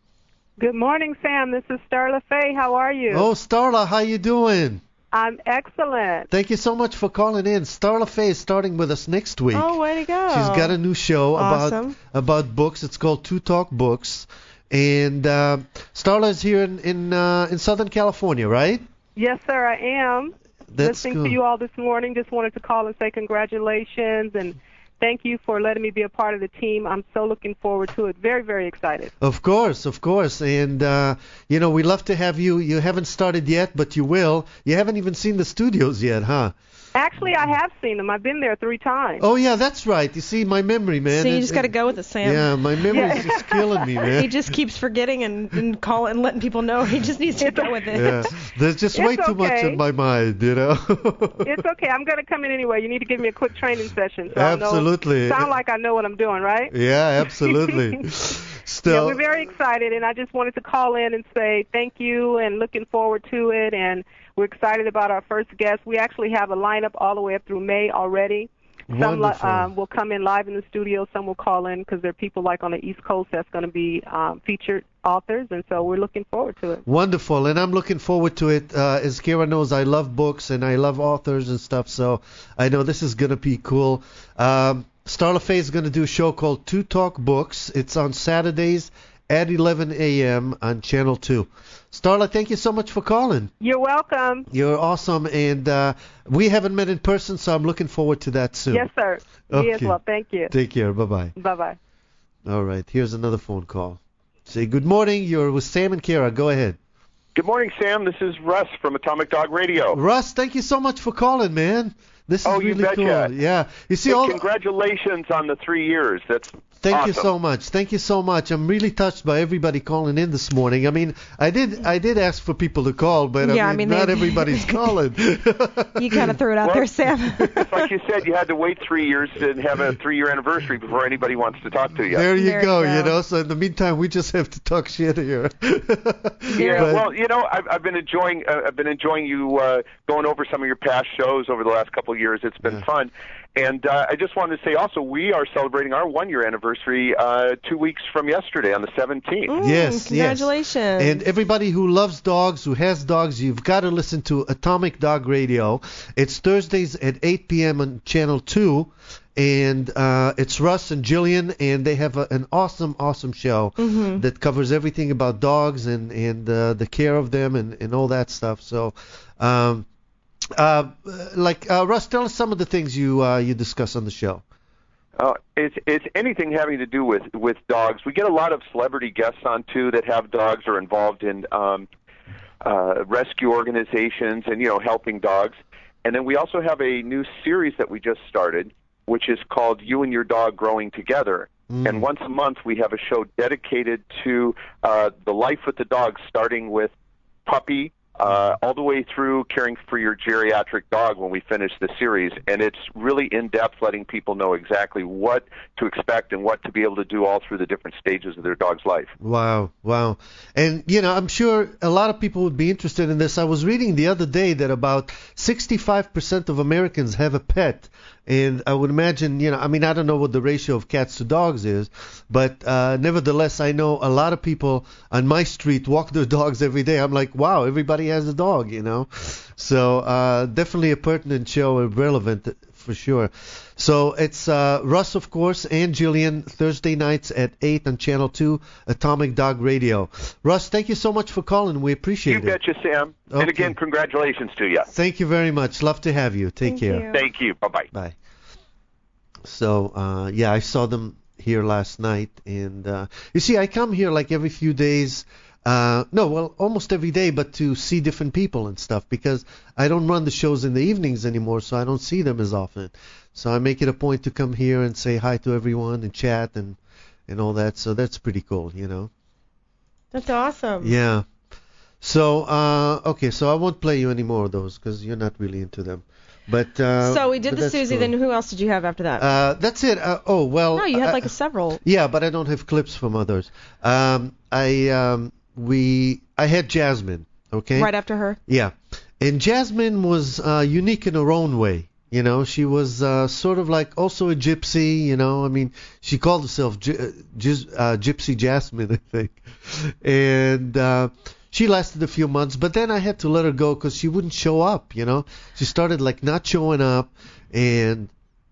Good morning, Sam. This is Starla Faye. How are you? Oh, Starla, how you doing? I'm excellent. Thank you so much for calling in. Starla Faye is starting with us next week. Oh, way to go. She's got a new show Awesome. about about books. It's called Two Talk Books. And uh, Starla is here in in, uh, in Southern California, right? Yes, sir, I am. That's Listening cool. to you all this morning, just wanted to call and say congratulations and thank you for letting me be a part of the team. I'm so looking forward to it. Very, very excited. Of course, of course. And, uh, you know, we love to have you. You haven't started yet, but you will. You haven't even seen the studios yet, huh? Actually, I have seen them. I've been there three times. Oh, yeah, that's right. You see, my memory, man. So you it- just got to it- go with it, Sam. Yeah, my memory's just killing me, man. He just keeps forgetting and, and calling and letting people know. He just needs to go with it. Yeah, there's just way It's too much okay. in my mind, you know. It's okay. I'm going to come in anyway. You need to give me a quick training session. So I'll Absolutely. know, sound like I know what I'm doing, right? Yeah, absolutely. Yeah, Still, we're very excited, and I just wanted to call in and say thank you and looking forward to it. And we're excited about our first guest. We actually have a lineup all the way up through May already. Some li- Wonderful. um, will come in live in the studio. Some will call in because there are people like on the East Coast that's going to be um, featured authors, and so we're looking forward to it. wonderful, and I'm looking forward to it. Uh, as Kira knows, I love books and I love authors and stuff, so I know this is gonna be cool. Um, Starla Faye is gonna do a show called Two Talk Books. It's on Saturdays at eleven a.m. on Channel two. Starla, thank you so much for calling. You're welcome. You're awesome, and uh, we haven't met in person, so I'm looking forward to that soon. Yes, sir. Me as Okay. well. Thank you. Take care. Bye-bye. Bye-bye. All right, here's another phone call. Say, good morning. You're with Sam and Kira. Go ahead. Good morning, Sam. This is Russ from Atomic Dog Radio. Russ, thank you so much for calling, man. This is Oh, you really betcha. cool. Yeah. You see, Hey, all. congratulations on the three years. That's Thank you awesome. so much. Thank you so much. I'm really touched by everybody calling in this morning. I mean, I did I did ask for people to call, but Yeah, I, I mean, mean, not they- everybody's calling. You kind of threw it out Well, there, Sam. It's like you said, you had to wait three years and have a three-year anniversary before anybody wants to talk to you. There you There you go, go. you know. So in the meantime, we just have to talk shit here. Yeah, But- well, you know, I've, I've been enjoying uh, I've been enjoying you uh, going over some of your past shows over the last couple of years. It's been fun, and uh, I just wanted to say also we are celebrating our one-year anniversary uh, two weeks from yesterday on the seventeenth. Yes, congratulations. yes. And everybody who loves dogs, who has dogs, you've got to listen to Atomic Dog Radio. It's Thursdays at eight p.m. on Channel two. And uh, it's Russ and Jillian, and they have a, an awesome, awesome show Mhm. that covers everything about dogs and, and uh, the care of them and, and all that stuff. So, um, uh, like, uh, Russ, tell us some of the things you uh, you discuss on the show. Uh, it's it's anything having to do with with dogs. We get a lot of celebrity guests on too that have dogs or involved in um, uh, rescue organizations and you know helping dogs. And then we also have a new series that we just started, which is called You and Your Dog Growing Together. Mm. And once a month we have a show dedicated to uh, the life with the dog, starting with puppy. Uh, all the way through caring for your geriatric dog when we finish the series. And it's really in-depth, letting people know exactly what to expect and what to be able to do all through the different stages of their dog's life. Wow, wow. And, you know, I'm sure a lot of people would be interested in this. I was reading the other day that about sixty-five percent of Americans have a pet. And I would imagine, you know, I mean, I don't know what the ratio of cats to dogs is, but uh, nevertheless, I know a lot of people on my street walk their dogs every day. I'm like, wow, everybody has a dog, you know. So uh, definitely a pertinent show and relevant for sure. So it's uh, Russ, of course, and Jillian, Thursday nights at eight on Channel two, Atomic Dog Radio. Russ, thank you so much for calling. We appreciate You it. betcha, Sam. Okay. And again, congratulations to you. Thank you very much. Love to have you. Take Thank care. you. Thank you. Bye-bye. Bye. So, uh, yeah, I saw them here last night. And uh, you see, I come here like every few days. Uh, no, well, almost every day, but to see different people and stuff because I don't run the shows in the evenings anymore, so I don't see them as often. So I make it a point to come here and say hi to everyone and chat and, and all that. So that's pretty cool, you know. That's awesome. Yeah. So, uh, okay, so I won't play you any more of those because you're not really into them. But uh, So we did but the that's Susie. cool. Then who else did you have after that? Uh, that's it. Uh, oh well. no, you had uh, like a several. Yeah, but I don't have clips from others. Um, I um, we I had Jasmine. Okay. Right after her. Yeah, and Jasmine was uh, unique in her own way. You know, she was uh, sort of like also a gypsy, you know. I mean, she called herself Gy- uh, Gypsy Jasmine, I think. And uh, she lasted a few months, but then I had to let her go because she wouldn't show up, you know. She started like not showing up and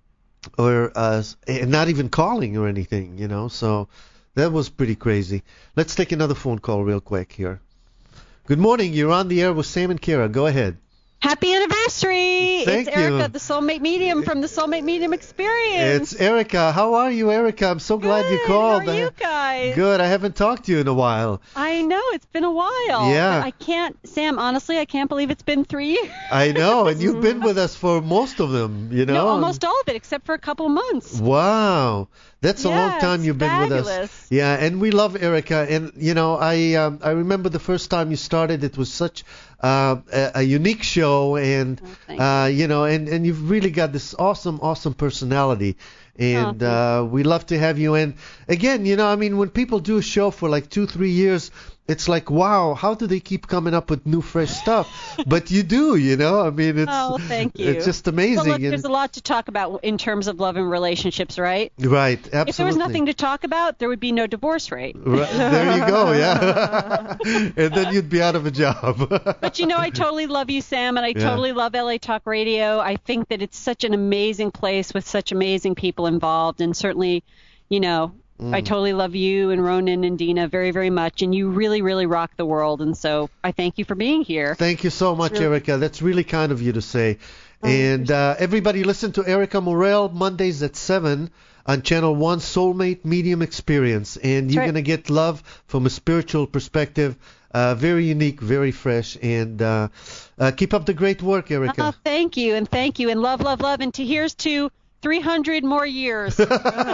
or uh, and not even calling or anything, you know. So that was pretty crazy. Let's take another phone call real quick here. Good morning. You're on the air with Sam and Kara. Go ahead. Happy anniversary! Thank it's Erica, you. the Soulmate Medium from the Soulmate Medium Experience. It's Erica. How are you, Erica? I'm so glad Good. you called. How are you I- guys? Good. I haven't talked to you in a while. I know, it's been a while. Yeah. But I can't, Sam, honestly, I can't believe it's been three years. I know, and you've been with us for most of them, you know. No, almost all of it, except for a couple months. Wow. That's a long Yes, time you've been with us. fabulous. Yeah, and we love Erica. And, you know, I um, I remember the first time you started, it was such uh, a, a unique show. And, uh, you know, and, and you've really got this awesome, awesome personality. And uh, we love to have you. And, again, you know, I mean, when people do a show for like two, three years, it's like, wow, how do they keep coming up with new, fresh stuff? But you do, you know. I mean, it's Oh, thank you. it's just amazing. Well, look, and- there's a lot to talk about in terms of love and relationships, right? Right, absolutely. If there was nothing to talk about, there would be no divorce rate. Right, there you go, yeah. And then you'd be out of a job. But you know, I totally love you, Sam, and I Yeah. totally love L A Talk Radio. I think that it's such an amazing place with such amazing people involved, and certainly, you know, Mm. I totally love you and Ronan and Dina very, very much, and you really, really rock the world, and so I thank you for being here. Thank you so much, really- Erica. That's really kind of you to say. And uh, everybody listen to Erica Morel Mondays at seven on Channel one Soulmate Medium Experience. And you're right. going to get love from a spiritual perspective. Uh, very unique, very fresh. And uh, uh, keep up the great work, Erica. Oh, thank you, and thank you, and love, love, love, and to here's to three hundred more years. Thank-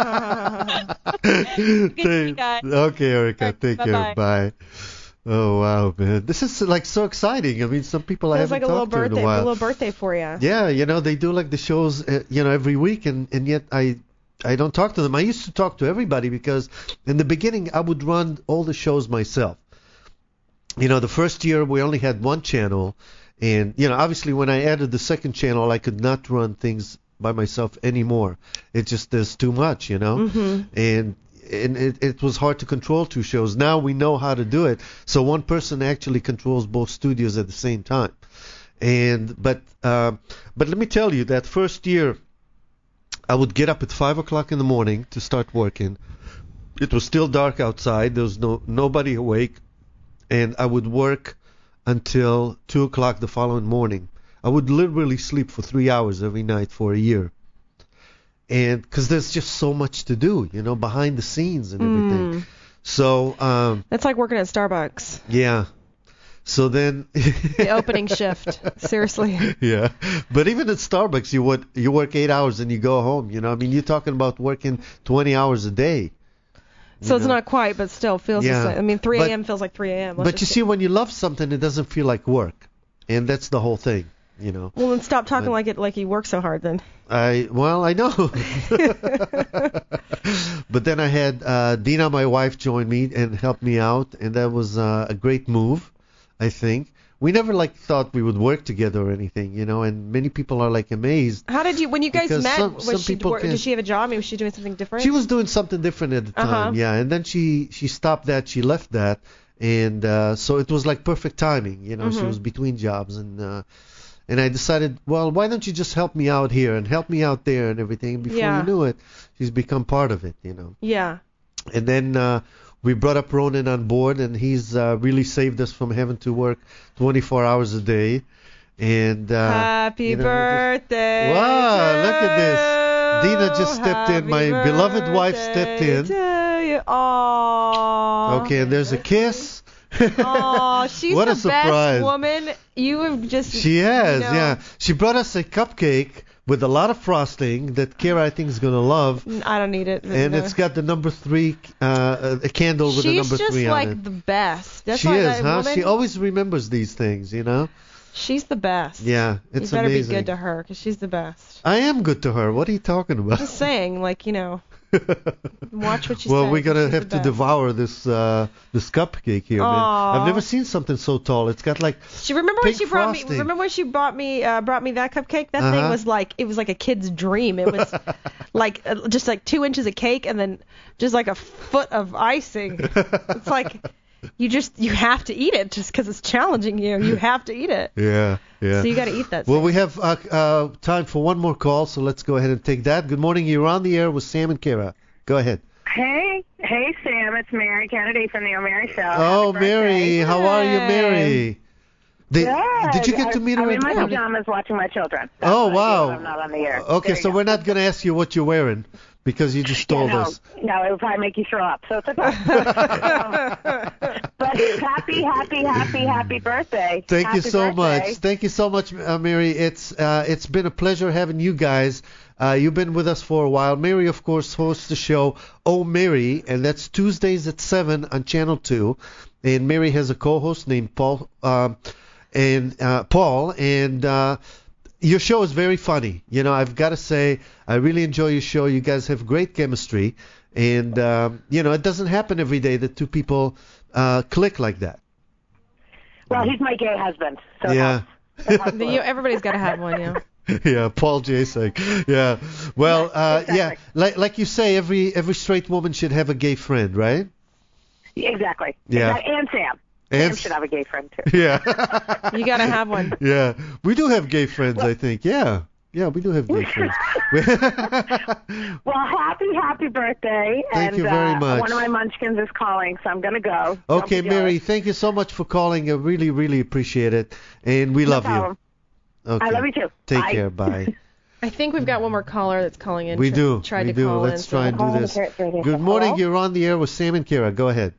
guys. Okay, Erica. Right, Take bye-bye. care. Bye. Oh, wow, man. This is like so exciting. I mean, some people I It was haven't like a little talked to in birthday, a a while. little birthday for you. Yeah, you know, they do like the shows, uh, you know, every week, and, and yet I I don't talk to them. I used to talk to everybody because in the beginning I would run all the shows myself. You know, the first year we only had one channel, and, you know, obviously when I added the second channel, I could not run things by myself anymore. It just, there's too much, you know? Mm-hmm. And and it, it was hard to control two shows. Now we know how to do it. So one person actually controls both studios at the same time. And but uh, but let me tell you, that first year, I would get up at five o'clock in the morning to start working. It was still dark outside. There was no nobody awake, and I would work until two o'clock the following morning. I would literally sleep for three hours every night for a year. And because there's just so much to do, you know, behind the scenes and everything. Mm. So, um, That's like working at Starbucks. yeah. So then, The opening shift. Seriously. yeah. But even at Starbucks, you would you work eight hours and you go home. You know, I mean, you're talking about working twenty hours a day. So you it's know. not quite, but still feels Yeah. the same. I mean, three But- a.m. feels like three a.m. Let's But you just see, when you love something, it doesn't feel like work, and that's the whole thing. You know. Well, then stop talking But- like it like you work so hard then. I well, I know. But then I had uh, Dina, my wife, join me and help me out, and that was uh, a great move, I think. We never like thought we would work together or anything, you know, and many people are like amazed. How did you when you guys Because met? some- was some she people wor- can- did she have a job? I mean, was she doing something different? She was doing something different at the time, Uh-huh. yeah, and then she she stopped that, she left that, and uh, so it was like perfect timing, you know. She Mhm. was between jobs, and uh, and I decided, well, why don't you just help me out here and help me out there and everything? Before Yeah. you knew it, she's become part of it, you know. Yeah. And then uh, we brought up Ronan on board, and he's uh, really saved us from having to work twenty-four hours a day. And uh, Happy you know, birthday. wow, look at this. Dina just stepped in. My Happy beloved wife stepped in. To you. Aww. Okay, and there's a kiss. Aw, she's What a the surprise. best woman. You have just. She has, you know, yeah. She brought us a cupcake with a lot of frosting that Kara, I think, is going to love. I don't need it. And no. it's got the number three, uh, a candle with She's the number just three like on it. the best. That's She why is, that huh? woman, She always remembers these things, you know? She's the best. Yeah, it's You better amazing. be good to her, because she's the best. I am good to her. What are you talking about? Just saying, like, you know, watch what you well, say. we're gonna She's have the to best. devour this uh, this cupcake here, man. Aw. I've never seen something so tall. It's got like She remember when pink she brought frosting. me. Remember when she brought me uh, brought me that cupcake? That Uh-huh. thing was like it was like a kid's dream. It was like uh, just like two inches of cake and then just like a foot of icing. It's like you just you have to eat it just because it's challenging you. You have to eat it. Yeah, yeah. So you got to eat that. Well, we have uh, uh, time for one more call, so let's go ahead and take that. Good morning. You're on the air with Sam and Kara. Go ahead. Hey, hey, Sam. It's Mary Kennedy from the O'Mary Show. Oh, Happy Mary, birthday. how are you, Mary? Did, Good. did you get to meet her I'm at in my home? pajamas watching my children. That's Oh, what I do wow. when I'm not on the air. Okay, There you so go. we're not going to ask you what you're wearing because you just Yeah, told no, us. no, it would probably make you throw up, so it's okay. But happy, happy, happy, happy birthday. Thank Happy you so birthday. much. Thank you so much, uh, Mary. It's uh, it's been a pleasure having you guys. Uh, you've been with us for a while. Mary, of course, hosts the show Oh Mary, and that's Tuesdays at seven on Channel two. And Mary has a co-host named Paul, um, and uh, Paul, and uh, your show is very funny. You know, I've got to say, I really enjoy your show. You guys have great chemistry, and um, you know, it doesn't happen every day that two people uh, click like that. Well, he's my gay husband. So Yeah. You, everybody's got to have one, you know. Yeah, Paul Jasek. Yeah. Well, uh, yeah, like like you say, every every straight woman should have a gay friend, right? Exactly. Yeah. Exactly. And Sam. And Sam should have a gay friend, too. Yeah. You got to have one. Yeah. We do have gay friends, I think. Yeah. Yeah, we do have gay friends. Well, happy, happy birthday. Thank and, you very uh, much. One of my munchkins is calling, so I'm going to go. Don't Okay, be Mary, jealous. thank you so much for calling. I really, really appreciate it. And we No love problem. you. Okay. I love you, too. Take Bye. care. Bye. I think we've got one more caller that's calling in. We Tr- do. Tried we to do. call Let's in, try and so- do this. Good morning. Hello? You're on the air with Sam and Kara. Go ahead.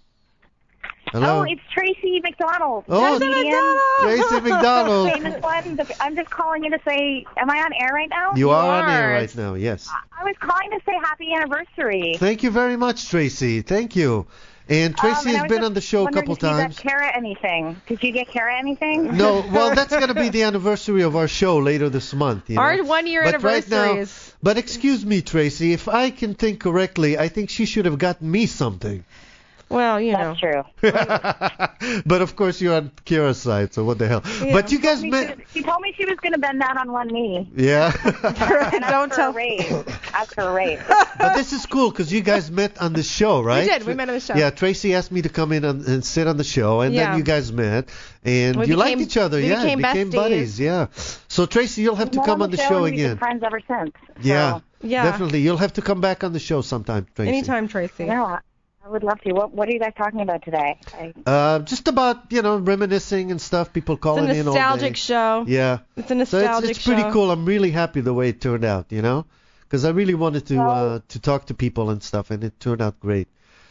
Hello. Oh, it's Tracy McDonald. Oh, Tracy McDonald. Famous one. The- I'm just calling in to say, am I on air right now? You are on air right now. Yes. I was calling to say happy anniversary. Thank you very much, Tracy. Thank you. And Tracy Um, and I has was been just on the show a wondering couple if you times. got Kara anything? Did you get Kara anything? No, well, that's going to be the anniversary of our show later this month. You know? Our one-year But right anniversary now, is. but excuse me, Tracy, if I can think correctly, I think she should have gotten me something. Well, you That's know. true. But of course, you're on Kira's side, so what the hell? Yeah. But you guys She met. told me she, she told me she was going to bend down on one knee. Yeah. And ask for a raise. Ask for a raise. But this is cool because you guys met on the show, right? We did. We met on the show. Yeah, Tracy asked me to come in and, and sit on the show, and Yeah. then you guys met, and We you liked became- each other. we yeah, became became besties. buddies. Yeah. So Tracy, you'll have to Met come on on the show show and we've been again. friends ever since. Yeah. Yeah. Definitely, you'll have to come back on the show sometime, Tracy. Anytime, Tracy. No, I I would love to. What What are you guys talking about today? I, Uh, just about you know reminiscing and stuff. People It's calling a in all day. nostalgic show. Yeah. It's a So nostalgic it's, it's pretty show. cool. I'm really happy the way it turned out, you know, because I really wanted to uh, to talk to people and stuff, and it turned out great.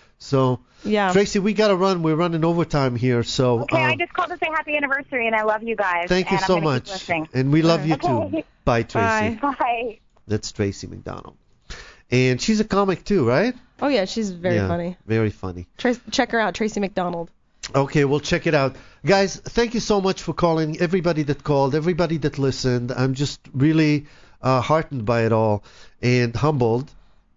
So Yeah. Tracy, we gotta run. We're running overtime here, so okay, um, I just called to say happy anniversary, and I love you guys. thank you and so I'm gonna much, Keep listening. and we love you Okay. too. Bye, Tracy. Bye. Bye. That's Tracy McDonald, and she's a comic too, right? Oh yeah, she's very yeah, funny. Very funny. Trace, check her out, Tracy McDonald. Okay, we'll check it out. Guys, thank you so much for calling. Everybody that called, everybody that listened. I'm just really uh, heartened by it all and humbled.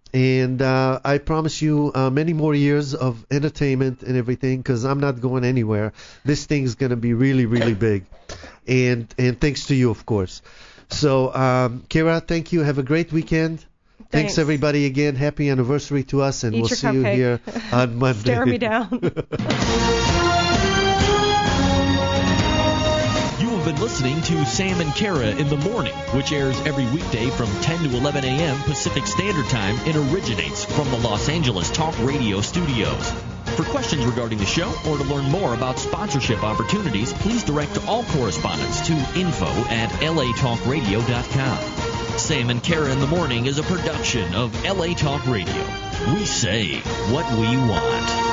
And uh, I promise you uh, many more years of entertainment and everything because I'm not going anywhere. This thing's going to be really, really big. And and thanks to you, of course. So, um, Kira, thank you. Have a great weekend. Thanks, Thanks. everybody, again. Happy anniversary to us, and Eat we'll your see you cupcake. here on Monday. Stare me down. You have been listening to Sam and Kara in the Morning, which airs every weekday from ten to eleven a.m. Pacific Standard Time and originates from the Los Angeles Talk Radio studios. For questions regarding the show or to learn more about sponsorship opportunities, please direct all correspondence to info at l a talk radio dot com. Sam and Kara in the Morning is a production of L A Talk Radio. We say what we want.